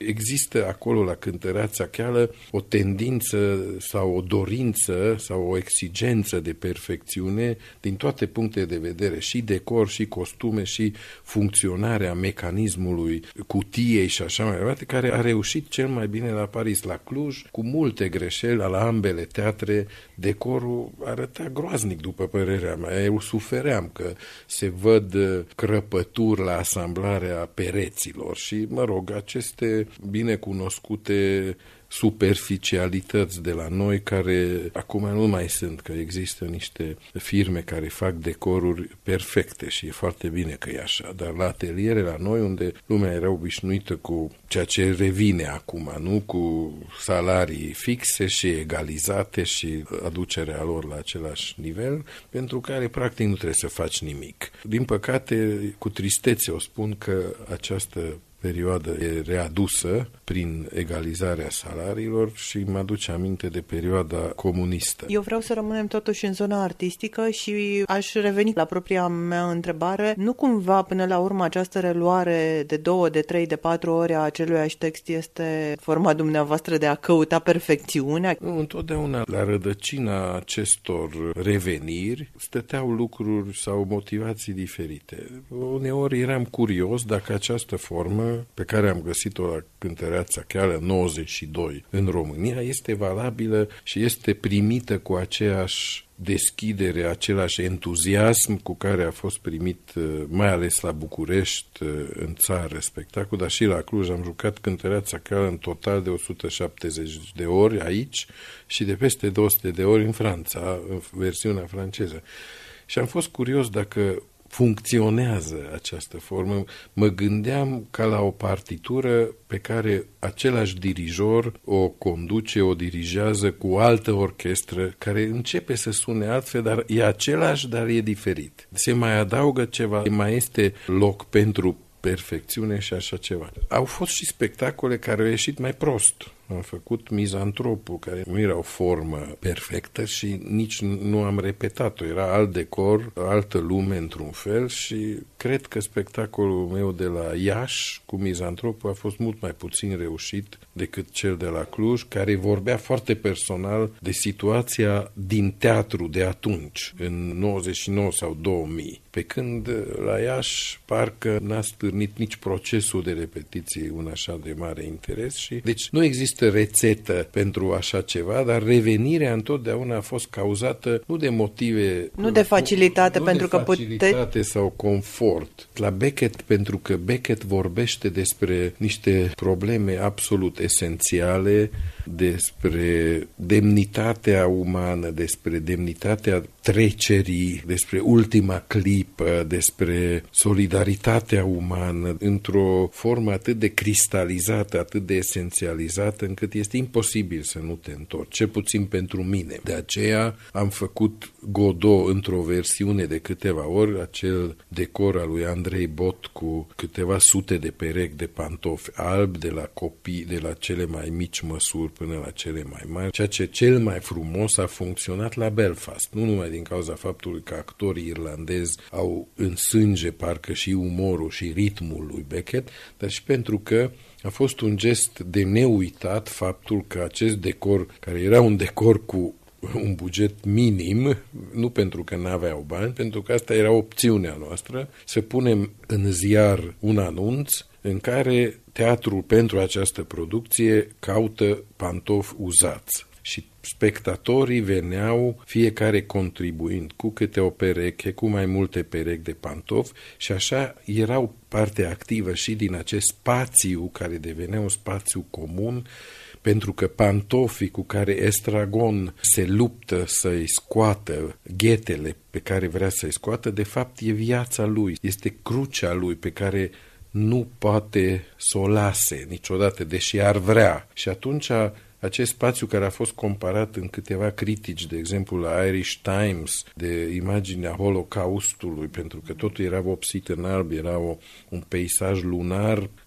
există acolo la Cântăreața Cheală o tendință sau o dorință sau o exigență de perfecțiune din toate punctele de vedere, și decor, și costume, și funcționarea mecanismului cutiei și așa mai departe, care a reușit cel mai bine la Paris. La Cluj, cu multe greșeli, la ambele teatre, decorul arăta groaznic, după părerea mea. Eu sufeream că se văd crăpături la asamblarea pereților și, mă rog, aceste binecunoscute superficialități de la noi, care acum nu mai sunt, că există niște firme care fac decoruri perfecte și e foarte bine că e așa, dar la ateliere la noi, unde lumea era obișnuită cu ceea ce revine acum, nu cu salarii fixe și egalizate și aducerea lor la același nivel, pentru care practic nu trebuie să faci nimic. Din păcate, cu tristețe o spun că această perioadă e readusă prin egalizarea salariilor și mă aduce aminte de perioada comunistă. Eu vreau să rămânem totuși în zona artistică și aș reveni la propria mea întrebare. Nu cumva până la urmă această reluare de două, de trei, de patru ore a aceluiași text este forma dumneavoastră de a căuta perfecțiunea? Nu, întotdeauna la rădăcina acestor reveniri stăteau lucruri sau motivații diferite. Uneori eram curios dacă această formă pe care am găsit-o la Cântăreața Cheală nouăzeci și doi în România este valabilă și este primită cu aceeași deschidere, același entuziasm cu care a fost primit mai ales la București, în țară, spectacol, dar și la Cluj. Am jucat Cântăreața Cheală în total de o sută șaptezeci de ori aici și de peste două sute de ori în Franța, în versiunea franceză. Și am fost curios dacă funcționează această formă. Mă gândeam ca la o partitură pe care același dirijor o conduce, o dirigează cu altă orchestră, care începe să sune altfel, dar e același, dar e diferit. Se mai adaugă ceva, mai este loc pentru perfecțiune și așa ceva. Au fost și spectacole care au ieșit mai prost. Am făcut Mizantropul, care nu era o formă perfectă și nici nu am repetat-o. Era alt decor, altă lume într-un fel și cred că spectacolul meu de la Iași cu Mizantropul a fost mult mai puțin reușit decât cel de la Cluj, care vorbea foarte personal de situația din teatru de atunci, în nouăzeci și nouă sau două mii. Pe când la Iași parcă n-a stârnit nici procesul de repetiție un așa de mare interes și deci nu există rețetă pentru așa ceva, dar revenirea întotdeauna a fost cauzată nu de motive... Nu de facilitate, nu pentru de că facilitate puteți... sau confort. La Beckett, pentru că Beckett vorbește despre niște probleme absolut esențiale, despre demnitatea umană, despre demnitatea trecerii, despre ultima clipă, despre solidaritatea umană, într-o formă atât de cristalizată, atât de esențializată, încât este imposibil să nu te întorci, cel puțin pentru mine. De aceea am făcut Godot într-o versiune de câteva ori, acel decor al lui Andrei Bot cu câteva sute de perechi de pantofi albi, de la copii, de la cele mai mici măsuri până la cele mai mari, ceea ce cel mai frumos a funcționat la Belfast, nu numai din cauza faptului că actorii irlandezi au în sânge parcă și umorul și ritmul lui Beckett, dar și pentru că a fost un gest de neuitat faptul că acest decor, care era un decor cu un buget minim, nu pentru că n-aveau bani, pentru că asta era opțiunea noastră, să punem în ziar un anunț în care teatrul pentru această producție caută pantofi uzați. Și spectatorii veneau, fiecare contribuind cu câte o pereche, cu mai multe perechi de pantofi și așa erau parte activă și din acest spațiu care devenea un spațiu comun, pentru că pantofii cu care Estragon se luptă să-i scoată ghetele pe care vrea să-i scoată, de fapt e viața lui, este crucea lui pe care nu poate să o lase niciodată, deși ar vrea. Și atunci acest spațiu care a fost comparat în câteva critici, de exemplu la Irish Times, de imaginea Holocaustului, pentru că totul era vopsit în alb, era o, un peisaj lunar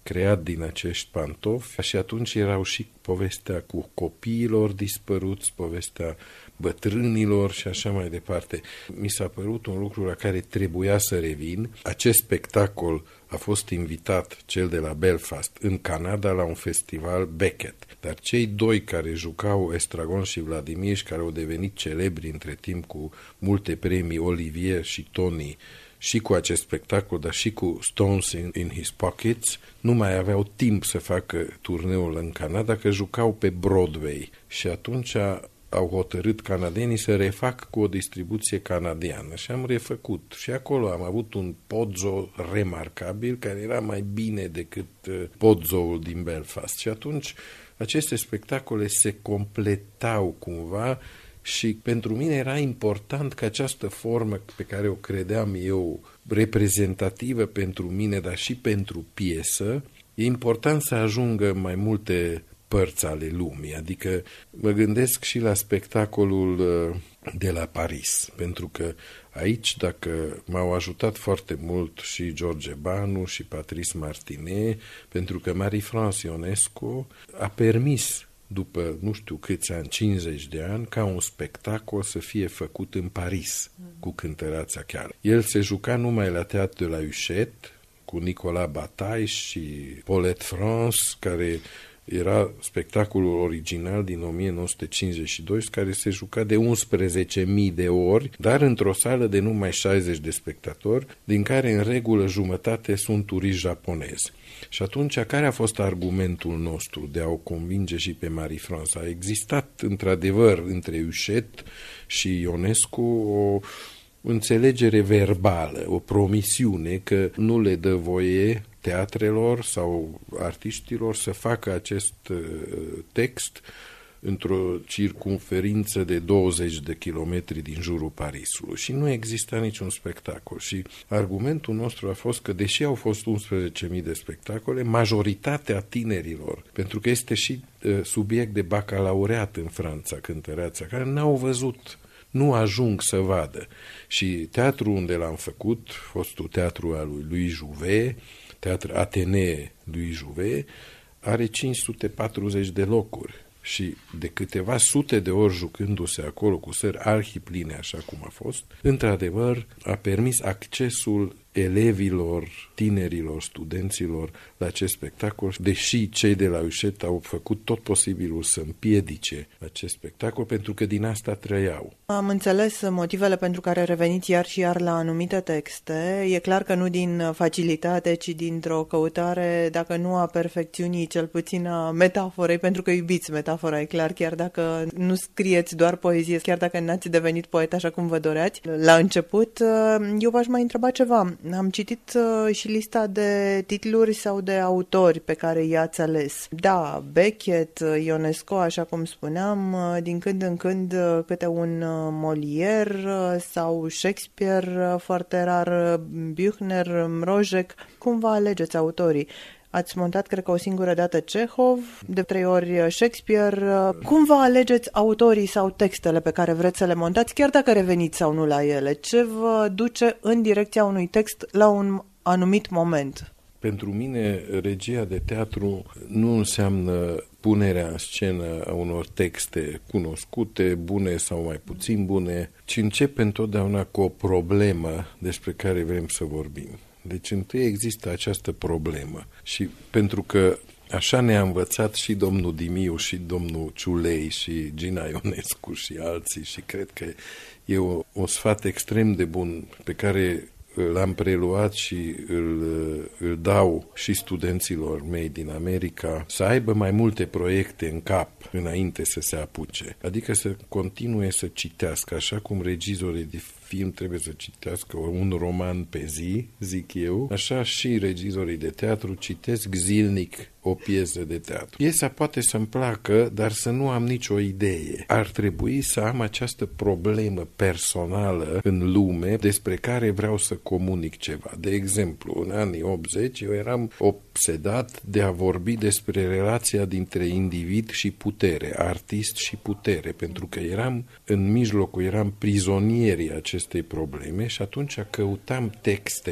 creat din acești pantofi și atunci erau și povestea cu copiilor dispăruți, povestea bătrânilor și așa mai departe. Mi s-a părut un lucru la care trebuia să revin. Acest spectacol a fost invitat, cel de la Belfast, în Canada la un festival Beckett. Dar cei doi care jucau, Estragon și Vladimir, și care au devenit celebri între timp cu multe premii, Olivier și Tony, și cu acest spectacol, dar și cu Stones in, in His Pockets, nu mai aveau timp să facă turneul în Canada, că jucau pe Broadway. Și atunci au hotărât canadienii să refac cu o distribuție canadiană și am refăcut. Și acolo am avut un Pozzo remarcabil, care era mai bine decât Pozzoul din Belfast. Și atunci aceste spectacole se completau cumva și pentru mine era important că această formă pe care o credeam eu reprezentativă pentru mine, dar și pentru piesă, e important să ajungă mai multe părți ale lumii. Adică mă gândesc și la spectacolul de la Paris, pentru că aici, dacă m-au ajutat foarte mult și George Banu și Patrice Martinet, pentru că Marie-France Ionescu a permis după nu știu câți ani, cincizeci de ani, ca un spectacol să fie făcut în Paris, cu cântăreața chiar. El se juca numai la Teatru de la Huchette, cu Nicolas Bataille și Paulette France, care era spectacolul original din o mie nouă sute cincizeci și doi, care se juca de unsprezece mii de ori, dar într-o sală de numai șaizeci de spectatori, din care în regulă jumătate sunt turiști japonezi. Și atunci, care a fost argumentul nostru de a o convinge și pe Marie-France? A existat, într-adevăr, între Huchette și Ionescu o înțelegere verbală, o promisiune că nu le dă voie teatrelor sau artiștilor să facă acest text într-o circumferință de douăzeci de kilometri din jurul Parisului și nu exista niciun spectacol. Și argumentul nostru a fost că, deși au fost unsprezece mii de spectacole, majoritatea tinerilor, pentru că este și uh, subiect de bacalaureat în Franța, cântăreața, care n-au văzut, nu ajung să vadă. Și teatrul unde l-am făcut, fostul teatru al lui Louis Jouvet, Teatru Athénée lui Jouvet, are cinci sute patruzeci de locuri. Și de câteva sute de ori jucându-se acolo cu sări arhipline, așa cum a fost, într-adevăr a permis accesul elevilor, tinerilor, studenților la acest spectacol, deși cei de la Huchette au făcut tot posibilul să împiedice acest spectacol, pentru că din asta trăiau. Am înțeles motivele pentru care reveniți iar și iar la anumite texte. E clar că nu din facilitate, ci dintr-o căutare, dacă nu a perfecțiunii, cel puțin a metaforei, pentru că iubiți metafora, e clar, chiar dacă nu scrieți doar poezie, chiar dacă n-ați devenit poet așa cum vă doreați la început. Eu v-aș mai întreba ceva. Am citit uh, și lista de titluri sau de autori pe care i-ați ales. Da, Beckett, Ionesco, așa cum spuneam, uh, din când în când uh, câte un uh, Molière uh, sau Shakespeare, uh, foarte rar, uh, Büchner, Mrozek. Cum vă alegeți autorii? Ați montat, cred că, o singură dată Cehov, de trei ori Shakespeare. Cum vă alegeți autorii sau textele pe care vreți să le montați, chiar dacă reveniți sau nu la ele? Ce vă duce în direcția unui text la un anumit moment? Pentru mine, regia de teatru nu înseamnă punerea în scenă a unor texte cunoscute, bune sau mai puțin bune, ci începe întotdeauna cu o problemă despre care vrem să vorbim. Deci întâi există această problemă și pentru că așa ne-a învățat și domnul Dimiu și domnul Ciulei și Gina Ionescu și alții și cred că e o, o sfat extrem de bun pe care l-am preluat și îl, îl dau și studenților mei din America, să aibă mai multe proiecte în cap înainte să se apuce. Adică să continue să citească, așa cum regizorii de film trebuie să citească un roman pe zi, zic eu, așa și regizorii de teatru citesc zilnic o piesă de teatru. Piesa poate să-mi placă, dar să nu am nicio idee. Ar trebui să am această problemă personală în lume despre care vreau să comunic ceva. De exemplu, în anii optzeci eu eram obsedat de a vorbi despre relația dintre individ și putere, artist și putere, pentru că eram în mijlocul, eram prizonierii acestei probleme și atunci căutam texte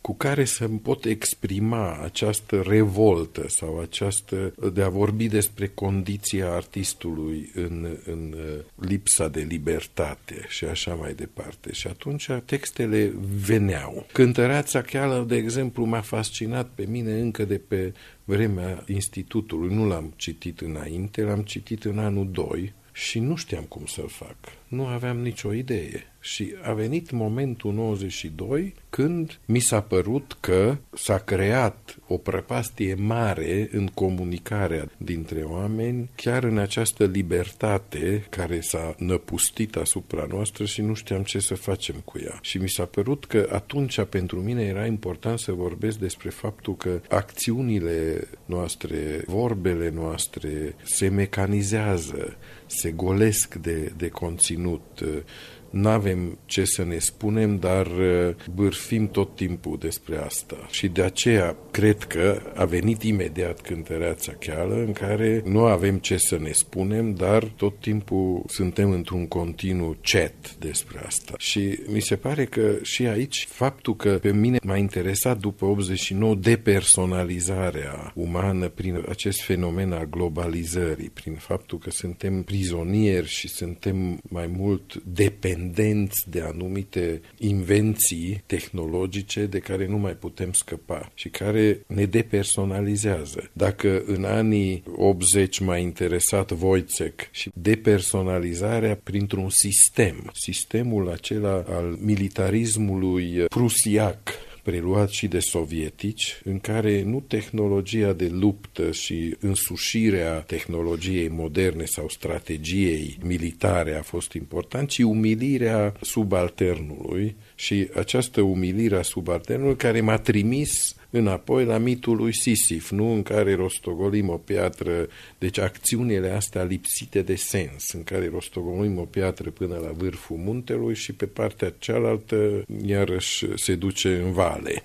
cu care să-mi pot exprima această revoltă sau această de a vorbi despre condiția artistului în, în lipsa de libertate și așa mai departe. Și atunci textele veneau. Cântăreața Cheală, de exemplu, m-a fascinat pe mine încă de pe vremea institutului. Nu l-am citit înainte, l-am citit în anul doi și nu știam cum să-l fac. Nu aveam nicio idee. Și a venit momentul nouăzeci și doi când mi s-a părut că s-a creat o prăpastie mare în comunicarea dintre oameni, chiar în această libertate care s-a năpustit asupra noastră și nu știam ce să facem cu ea. Și mi s-a părut că atunci pentru mine era important să vorbesc despre faptul că acțiunile noastre, vorbele noastre se mecanizează, se golesc de, de conținut. N-avem ce să ne spunem, dar bârfim tot timpul despre asta. Și de aceea cred că a venit imediat Cântăreața Cheală, în care nu avem ce să ne spunem, dar tot timpul suntem într-un continuu chat despre asta. Și mi se pare că și aici faptul că pe mine m-a interesat după optzeci și nouă depersonalizarea umană prin acest fenomen al globalizării, prin faptul că suntem prizonieri și suntem mai mult dependenți de anumite invenții tehnologice de care nu mai putem scăpa și care ne depersonalizează. Dacă în anii optzeci m-a interesat Wojciech și depersonalizarea printr-un sistem, sistemul acela al militarismului prusiac, preluat și de sovietici, în care nu tehnologia de luptă și însușirea tehnologiei moderne sau strategiei militare a fost important, ci umilirea subalternului și această umilire a subalternului care m-a trimis înapoi la mitul lui Sisif, nu, în care rostogolim o piatră, deci acțiunile astea lipsite de sens, în care rostogolim o piatră până la vârful muntelui și pe partea cealaltă iarăși se duce în vale.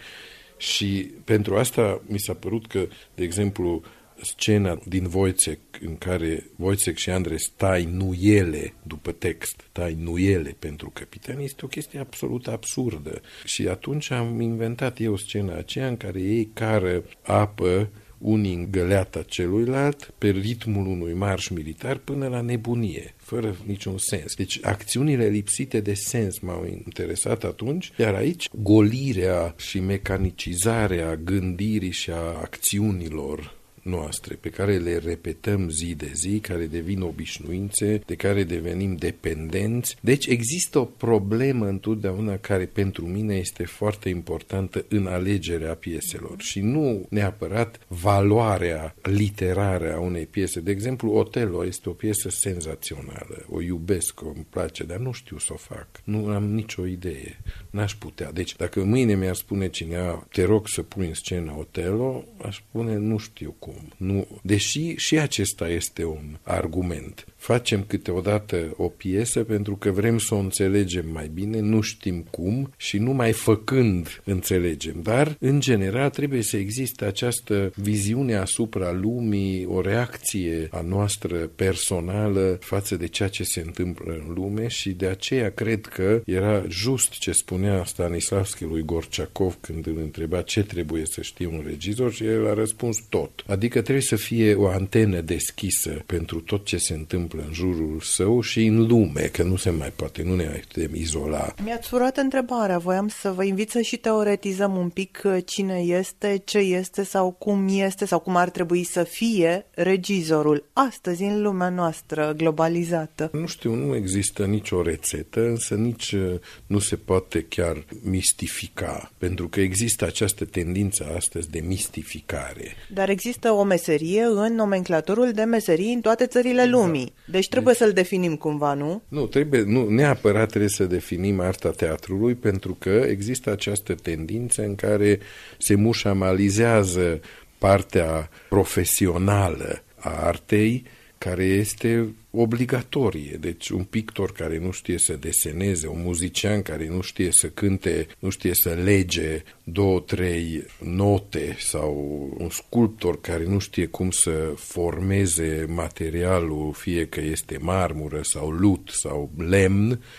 Și pentru asta mi s-a părut că, de exemplu, scena din Wojciech, în care Wojciech și Andres tai nuiele după text, tai nuiele pentru capitan, este o chestie absolut absurdă. Și atunci am inventat eu scena aceea în care ei cară apă unii în găleata celuilalt pe ritmul unui marș militar până la nebunie, fără niciun sens. Deci acțiunile lipsite de sens m-au interesat atunci, iar aici golirea și mecanicizarea gândirii și a acțiunilor noastre, pe care le repetăm zi de zi, care devin obișnuințe, de care devenim dependenți. Deci există o problemă întotdeauna care pentru mine este foarte importantă în alegerea pieselor și nu neapărat valoarea literară a unei piese. De exemplu, Otello este o piesă senzațională, o iubesc, îmi place, dar nu știu să o fac. Nu am nicio idee. N-aș putea. Deci, dacă mâine mi-ar spune cineva, te rog să pui în scenă Otello, aș spune, nu știu cum. Nu. Deși și acesta este un argument. Facem câteodată o piesă pentru că vrem să o înțelegem mai bine, nu știm cum și numai făcând înțelegem. Dar, în general, trebuie să existe această viziune asupra lumii, o reacție a noastră personală față de ceea ce se întâmplă în lume și de aceea cred că era just ce spunea Stanislavski lui Gorciakov când îl întreba ce trebuie să știe un regizor și el a răspuns tot. Adică trebuie să fie o antenă deschisă pentru tot ce se întâmplă în jurul său și în lume, că nu se mai poate, nu ne mai putem izola. Mi-ați furat întrebarea, voiam să vă invit să și teoretizăm un pic cine este, ce este sau cum este sau cum ar trebui să fie regizorul astăzi în lumea noastră globalizată. Nu știu, nu există nicio rețetă, însă nici nu se poate chiar mistifica, pentru că există această tendință astăzi de mistificare. Dar există o meserie în nomenclatorul de meserii în toate țările lumii. Deci trebuie deci, să-l definim cumva, nu? Nu, trebuie, nu, neapărat trebuie să definim arta teatrului, pentru că există această tendință în care se mușamalizează partea profesională a artei, care este obligatorie. Deci un pictor care nu știe să deseneze, un muzician care nu știe să cânte, nu știe să lege două, trei note sau un sculptor care nu știe cum să formeze materialul, fie că este marmură sau lut sau lemn,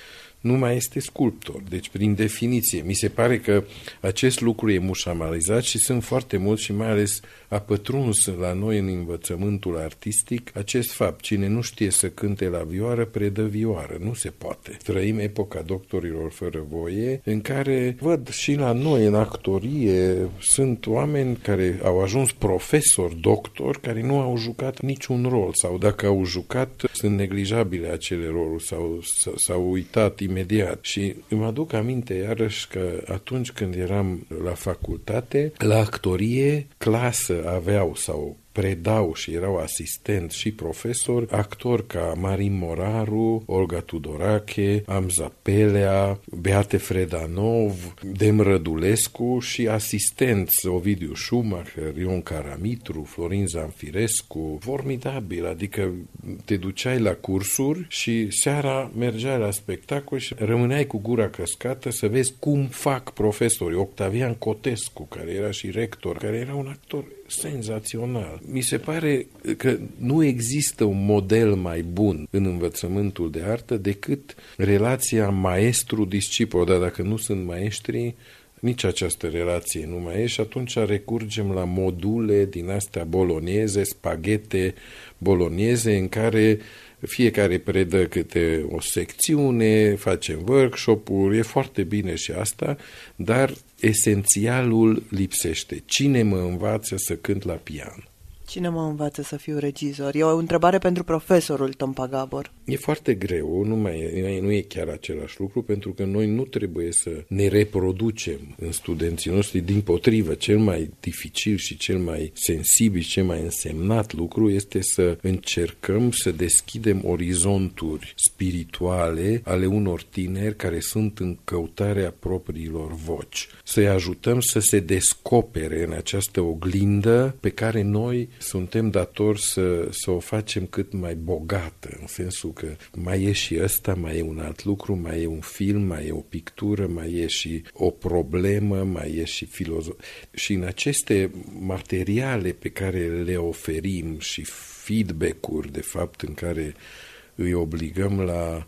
nu mai este sculptor. Deci, prin definiție, mi se pare că acest lucru e mușamalizat și sunt foarte mulți și mai ales a pătruns la noi în învățământul artistic acest fapt. Cine nu știe să cânte la vioară, predă vioară. Nu se poate. Trăim epoca doctorilor fără voie, în care văd și la noi, în actorie, sunt oameni care au ajuns profesori, doctori, care nu au jucat niciun rol sau dacă au jucat, sunt neglijabile acele roluri sau s-au uitat imediat. Și îmi aduc aminte iarăși că atunci când eram la facultate, la actorie, clasă aveau sau predau și erau asistenți și profesori, actori ca Marin Moraru, Olga Tudorache, Amza Pelea, Beate Fredanov, Dem Rădulescu și asistenți Ovidiu Schumacher, Ion Caramitru, Florin Zanfirescu, formidabil, adică te duceai la cursuri și seara mergeai la spectacol și rămâneai cu gura căscată să vezi cum fac profesorii. Octavian Cotescu, care era și rector, care era un actor senzațional. Mi se pare că nu există un model mai bun în învățământul de artă decât relația maestru-discipol. Dar dacă nu sunt maestri, nici această relație nu mai e și atunci recurgem la module din astea bolonieze, spaghete bolonieze, în care fiecare predă câte o secțiune, facem workshop-uri, e foarte bine și asta, dar esențialul lipsește. Cine mă învață să cânt la pian? Cine mă învață să fiu regizor? E o întrebare pentru profesorul Tompa Gabor. E foarte greu, nu, mai e, nu e chiar același lucru, pentru că noi nu trebuie să ne reproducem în studenții noștri, dimpotrivă, cel mai dificil și cel mai sensibil și cel mai însemnat lucru este să încercăm să deschidem orizonturi spirituale ale unor tineri care sunt în căutarea propriilor voci. Să-i ajutăm să se descopere în această oglindă pe care noi suntem datori să, să o facem cât mai bogată, în sensul că mai e și ăsta, mai e un alt lucru, mai e un film, mai e o pictură, mai e și o problemă, mai e și filozofie. Și în aceste materiale pe care le oferim și feedback-uri, de fapt, în care îi obligăm la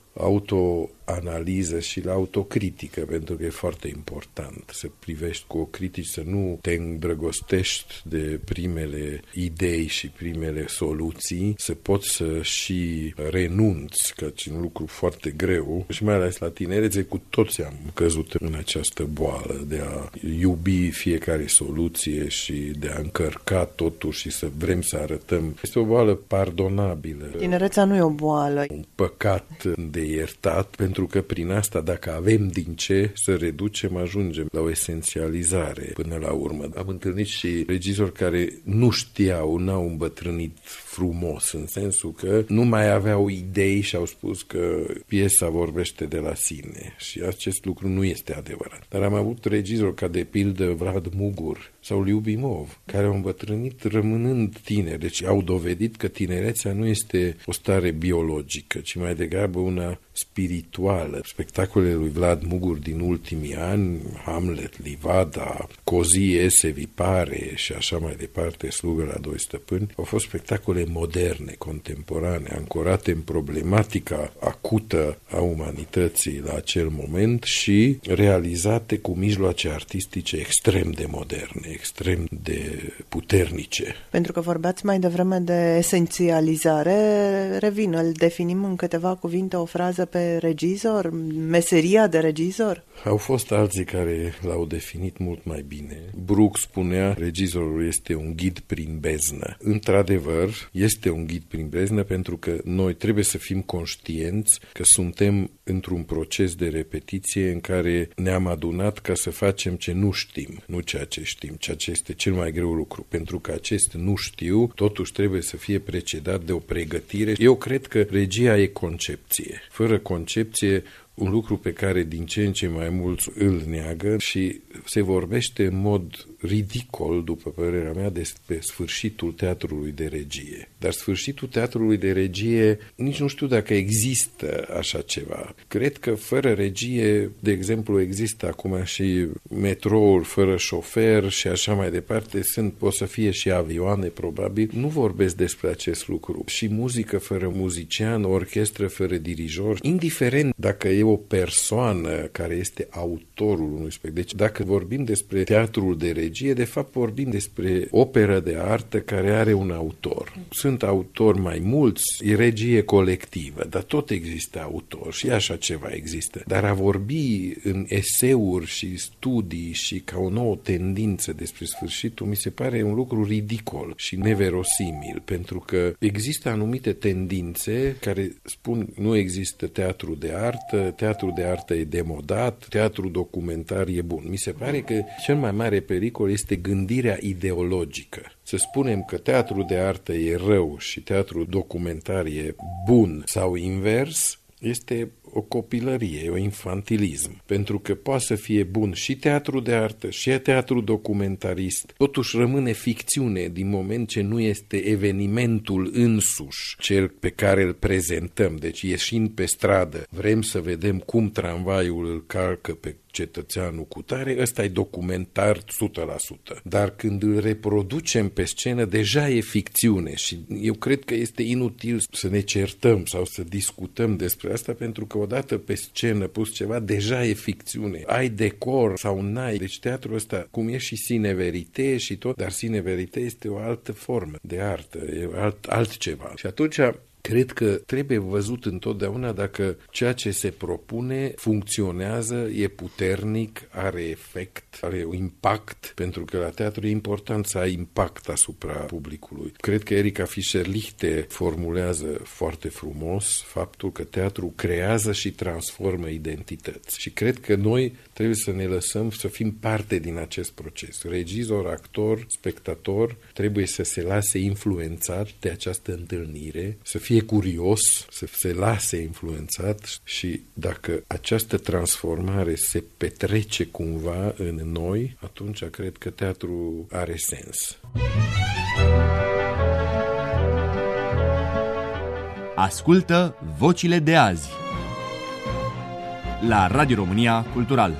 autoanaliză și la autocritică, pentru că e foarte important să privești cu o critică, să nu te îndrăgostești de primele idei și primele soluții, să poți să și renunți, căci e un lucru foarte greu și mai ales la tinerețe, cu toți am căzut în această boală de a iubi fiecare soluție și de a încărca totul și să vrem să arătăm. Este o boală pardonabilă. Tinerețea nu e o boală. Un păcat de iertat, pentru că prin asta, dacă avem din ce să reducem, ajungem la o esențializare până la urmă. Am întâlnit și regizori care nu știau, n-au îmbătrânit frumos, în sensul că nu mai aveau idei și au spus că piesa vorbește de la sine și acest lucru nu este adevărat. Dar am avut regizori ca de pildă Vlad Mugur sau Liubimov, care au îmbătrânit rămânând tineri, deci au dovedit că tinerețea nu este o stare biologică, ci mai degrabă una spirituală. Spectacolele lui Vlad Mugur din ultimii ani, Hamlet, Livada, Cozie se vipare și așa mai departe, Slugă la doi stăpâni, au fost spectacole moderne, contemporane, ancorate în problematica acută a umanității la acel moment și realizate cu mijloace artistice extrem de moderne, extrem de puternice. Pentru că vorbeați mai devreme de esențializare, revin, îl definim în câteva cuvinte, o frază pe regizor, meseria de regizor? Au fost alții care l-au definit mult mai bine. Brooks spunea, regizorul este un ghid prin beznă. Într-adevăr, este un ghid prin beznă pentru că noi trebuie să fim conștienți că suntem într-un proces de repetiție în care ne-am adunat ca să facem ce nu știm, nu ceea ce știm, ceea ce este cel mai greu lucru, pentru că acest nu știu totuși trebuie să fie precedat de o pregătire. Eu cred că regia e concepție. Fără concepție, un lucru pe care din ce în ce mai mulți îl neagă și se vorbește în mod ridicol, după părerea mea, despre sfârșitul teatrului de regie. Dar sfârșitul teatrului de regie, nici nu știu dacă există așa ceva. Cred că fără regie, de exemplu, există acum și metrouri fără șofer și așa mai departe, sunt, pot să fie și avioane, probabil. Nu vorbesc despre acest lucru. Și muzică fără muzician, orchestră fără dirijor, indiferent dacă e o persoană care este autorul unui spectacol. Deci dacă vorbim despre teatrul de regie, de fapt vorbim despre operă de artă care are un autor. Sunt autori mai mulți, e regie colectivă, dar tot există autor și așa ceva există. Dar a vorbi în eseuri și studii și ca o nouă tendință despre sfârșitul, mi se pare un lucru ridicol și neverosimil, pentru că există anumite tendințe care spun nu există teatru de artă, teatru de artă e demodat, teatru documentar e bun. Mi se pare că cel mai mare pericol este gândirea ideologică. Să spunem că teatru de artă e rău și teatru documentar e bun sau invers, este o copilărie, o infantilism, pentru că poate să fie bun și teatru de artă și teatru documentarist, totuși rămâne ficțiune din moment ce nu este evenimentul însuși cel pe care îl prezentăm. Deci ieșind pe stradă, vrem să vedem cum tramvaiul îl calcă pe cetățeanul cu tare, ăsta e documentar o sută la sută. Dar când îl reproducem pe scenă, deja e ficțiune și eu cred că este inutil să ne certăm sau să discutăm despre asta, pentru că odată pe scenă pus ceva, deja e ficțiune. Ai decor sau n-ai. Deci teatrul ăsta, cum e și sine verite și tot, dar sine verite este o altă formă de artă, e alt, altceva. Și atunci cred că trebuie văzut întotdeauna dacă ceea ce se propune funcționează, e puternic, are efect, are un impact, pentru că la teatru e important să ai impact asupra publicului. Cred că Erika Fischer-Lichte formulează foarte frumos faptul că teatru creează și transformă identități. Și cred că noi trebuie să ne lăsăm să fim parte din acest proces. Regizor, actor, spectator trebuie să se lase influențat de această întâlnire, să fie curios, să se lase influențat și dacă această transformare se petrece cumva în noi, atunci cred că teatru are sens. Ascultă Vocile de azi la Radio România Cultural.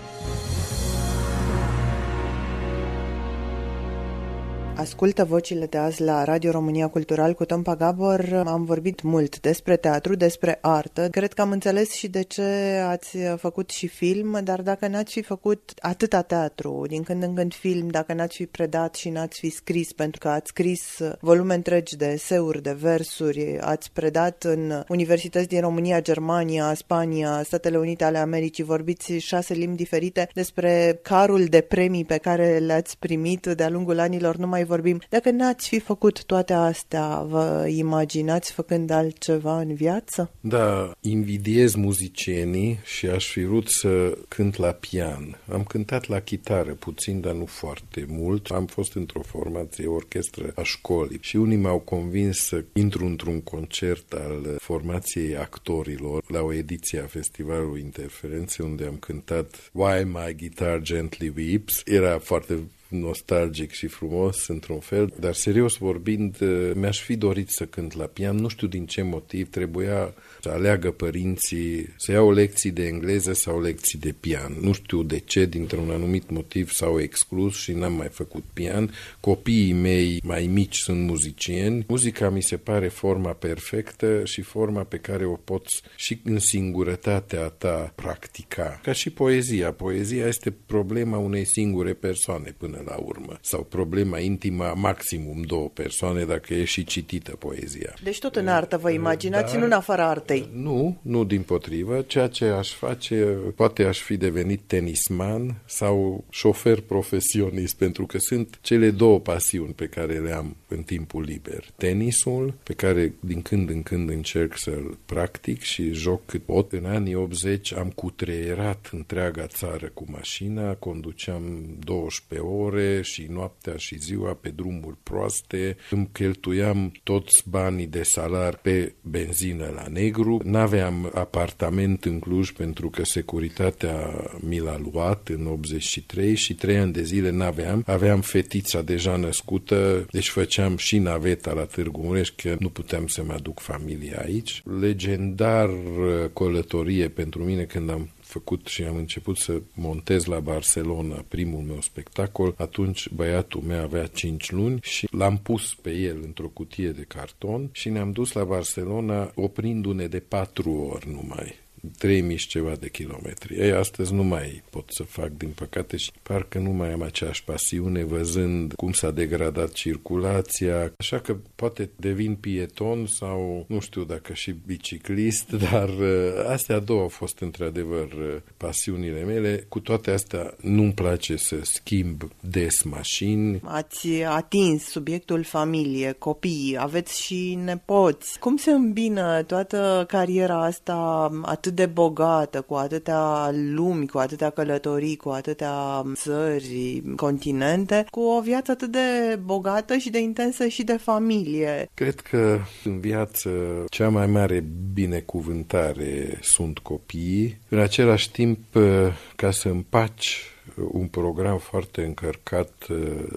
Ascultă Vocile de azi la Radio România Cultural cu Tompa Gabor. Am vorbit mult despre teatru, despre artă. Cred că am înțeles și de ce ați făcut și film, dar dacă n-ați fi făcut atâta teatru, din când în când film, dacă n-ați fi predat și n-ați fi scris, pentru că ați scris volume întregi de eseuri, de versuri, ați predat în universități din România, Germania, Spania, Statele Unite ale Americii, vorbiți șase limbi diferite, despre carul de premii pe care le-ați primit de-a lungul anilor, nu mai vorbim. Dacă n-ați fi făcut toate astea, vă imaginați făcând altceva în viață? Da, invidiez muzicienii și aș fi vrut să cânt la pian. Am cântat la chitară puțin, dar nu foarte mult. Am fost într-o formație, orchestră a școlii și unii m-au convins să intru într-un concert al formației actorilor la o ediție a Festivalului Interferențe, unde am cântat Why My Guitar Gently Weeps. Era foarte nostalgic și frumos într-un fel, dar serios vorbind, mi-aș fi dorit să cânt la pian, nu știu din ce motiv, trebuia să aleagă părinții să iau lecții de engleză sau lecții de pian. Nu știu de ce, dintr-un anumit motiv s-au exclus și n-am mai făcut pian. Copiii mei mai mici sunt muzicieni. Muzica mi se pare forma perfectă și forma pe care o poți și în singurătatea ta practica. Ca și poezia. Poezia este problema unei singure persoane până la urmă. Sau problema intimă a maximum două persoane dacă e și citită poezia. Deci tot în artă vă imaginați, dar, nu în afara artei. Nu, nu dimpotrivă. Ceea ce aș face, poate aș fi devenit tenisman sau șofer profesionist, pentru că sunt cele două pasiuni pe care le am în timpul liber. Tenisul, pe care din când în când încerc să-l practic și joc cât pot. În anii optzeci am cutreierat întreaga țară cu mașina, conduceam douăsprezece ore și noaptea și ziua pe drumuri proaste, îmi cheltuiam toți banii de salar pe benzină la negru, n-aveam apartament în Cluj pentru că securitatea mi l-a luat în optzeci și trei și trei ani de zile n-aveam, aveam fetița deja născută, deci făceam și naveta la Târgu Mureș, că nu puteam să-mi aduc familia aici. Legendar călătorie pentru mine când am făcut și am început să montez la Barcelona primul meu spectacol. Atunci băiatul meu avea cinci luni și l-am pus pe el într-o cutie de carton și ne-am dus la Barcelona oprindu-ne de patru ori numai. trei mii și ceva de kilometri. Ei, astăzi nu mai pot să fac, din păcate, și parcă nu mai am aceeași pasiune văzând cum s-a degradat circulația, așa că poate devin pieton sau nu știu dacă și biciclist, dar astea două au fost într-adevăr pasiunile mele. Cu toate astea nu-mi place să schimb des mașini. Ați atins subiectul familie, copii, aveți și nepoți. Cum se îmbină toată cariera asta atât de bogată, cu atâtea lumi, cu atâtea călătorii, cu atâtea țări, continente, cu o viață atât de bogată și de intensă și de familie? Cred că în viață cea mai mare binecuvântare sunt copiii. În același timp, ca să împaci un program foarte încărcat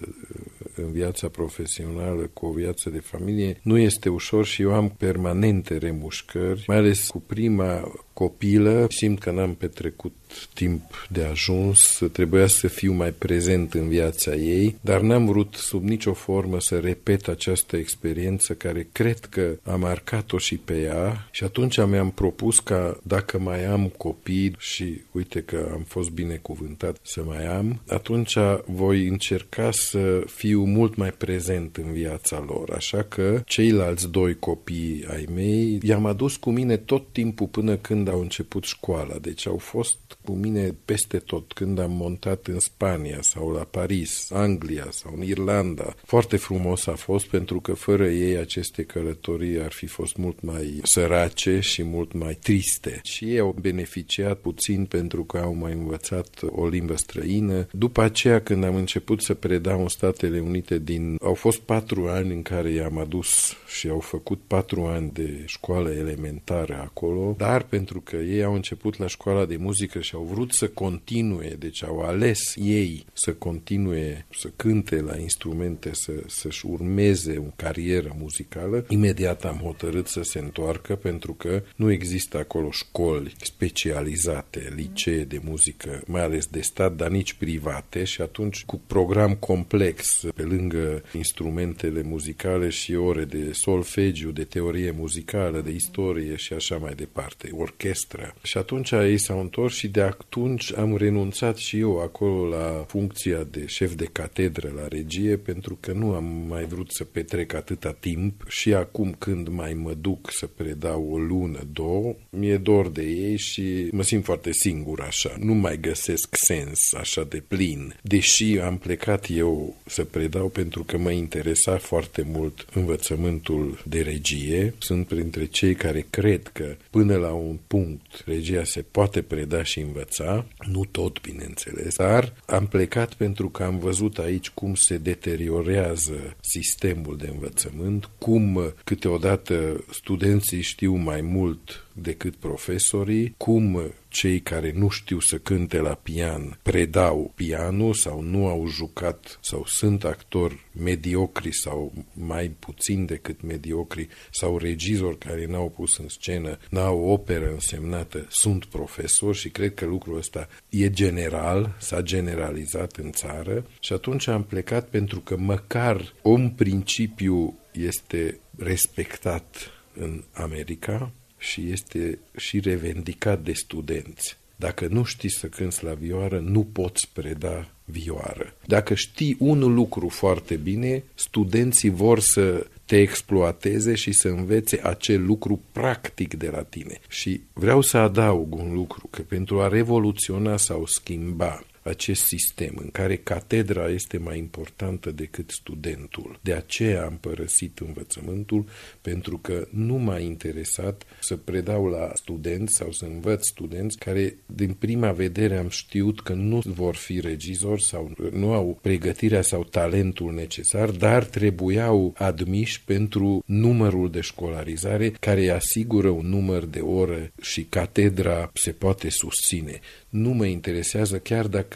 în viața profesională cu o viață de familie, nu este ușor și eu am permanente remușcări, mai ales cu prima copilă. Simt că n-am petrecut timp de ajuns, trebuia să fiu mai prezent în viața ei, dar n-am vrut sub nicio formă să repet această experiență care cred că a marcat-o și pe ea și atunci mi-am propus ca dacă mai am copii și uite că am fost binecuvântat să mai am, atunci voi încerca să fiu mult mai prezent în viața lor, așa că ceilalți doi copii ai mei i-am adus cu mine tot timpul până când au început școala, deci au fost cu mine peste tot, când am montat în Spania sau la Paris, Anglia sau în Irlanda. Foarte frumos a fost pentru că fără ei aceste călătorii ar fi fost mult mai sărace și mult mai triste. Și ei au beneficiat puțin pentru că au mai învățat o limbă străină. După aceea, când am început să predau în Statele Unite, din au fost patru ani în care i-am adus și au făcut patru ani de școală elementară acolo, dar pentru că ei au început la școala de muzică și au vrut să continue, deci au ales ei să continue, să cânte la instrumente, să, să-și urmeze o carieră muzicală, imediat am hotărât să se întoarcă pentru că nu există acolo școli specializate, licee de muzică, mai ales de stat, dar nici private și atunci cu program complex, pe lângă instrumentele muzicale și ore de solfegiu, de teorie muzicală, de istorie și așa mai departe, orchestră. Și atunci ei s-au întors și de atunci am renunțat și eu acolo la funcția de șef de catedră la regie pentru că nu am mai vrut să petrec atâta timp și acum când mai mă duc să predau o lună, două, mi-e dor de ei și mă simt foarte singur așa. Nu mai găsesc sens așa de plin. Deși am plecat eu să predau pentru că mă interesa foarte mult învățământul de regie, sunt printre cei care cred că până la un punct regia se poate preda și învăța, nu tot, bineînțeles, dar am plecat pentru că am văzut aici cum se deteriorează sistemul de învățământ, cum câteodată studenții știu mai mult decât profesorii, cum cei care nu știu să cânte la pian predau pianul sau nu au jucat sau sunt actori mediocri sau mai puțin decât mediocri sau regizori care n-au pus în scenă, n-au operă însemnată, sunt profesori și cred că lucrul ăsta e general, s-a generalizat în țară și atunci am plecat pentru că măcar un principiu este respectat în America și este și revendicat de studenți. Dacă nu știi să cânți la vioară, nu poți preda vioară. Dacă știi un lucru foarte bine, studenții vor să te exploateze și să învețe acel lucru practic de la tine. Și vreau să adaug un lucru, că pentru a revoluționa sau schimba acest sistem în care catedra este mai importantă decât studentul. De aceea am părăsit învățământul, pentru că nu m-a interesat să predau la studenți sau să învăț studenți care din prima vedere am știut că nu vor fi regizori sau nu au pregătirea sau talentul necesar, dar trebuiau admiși pentru numărul de școlarizare care îi asigură un număr de ore și catedra se poate susține. Nu mă interesează chiar dacă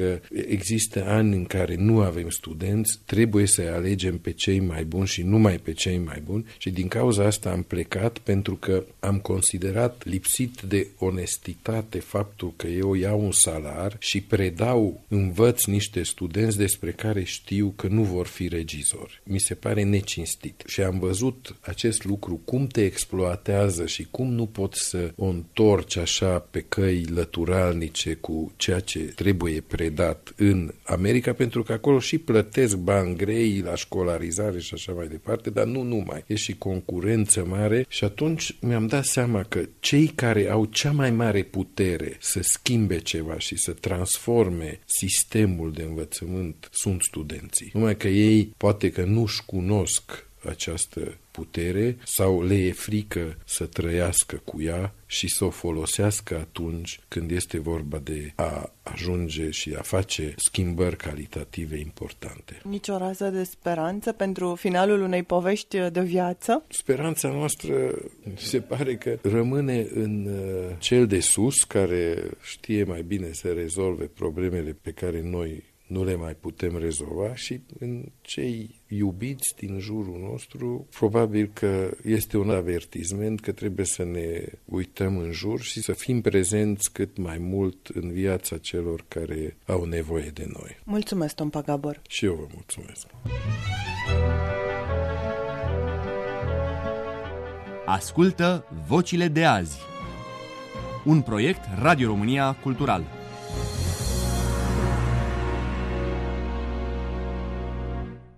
că există ani în care nu avem studenți, trebuie să alegem pe cei mai buni și numai pe cei mai buni și din cauza asta am plecat pentru că am considerat lipsit de onestitate faptul că eu iau un salar și predau, învăț niște studenți despre care știu că nu vor fi regizori. Mi se pare necinstit. Și am văzut acest lucru, cum te exploatează și cum nu poți să o întorci așa pe căi lăturalnice cu ceea ce trebuie predat în America, pentru că acolo și plătesc bani grei la școlarizare și așa mai departe, dar nu numai. E și concurență mare și atunci mi-am dat seama că cei care au cea mai mare putere să schimbe ceva și să transforme sistemul de învățământ sunt studenții. Numai că ei poate că nu-și cunosc această putere sau le e frică să trăiască cu ea și să o folosească atunci când este vorba de a ajunge și a face schimbări calitative importante. Nici o rază de speranță pentru finalul unei povești de viață? Speranța noastră se pare că rămâne în cel de sus, care știe mai bine să rezolve problemele pe care noi nu le mai putem rezolva, și în cei iubiți din jurul nostru, probabil că este un avertisment că trebuie să ne uităm în jur și să fim prezenți cât mai mult în viața celor care au nevoie de noi. Mulțumesc, Tompa Gabor. Și eu vă mulțumesc. Ascultă Vocile de azi. Un proiect Radio România Cultural.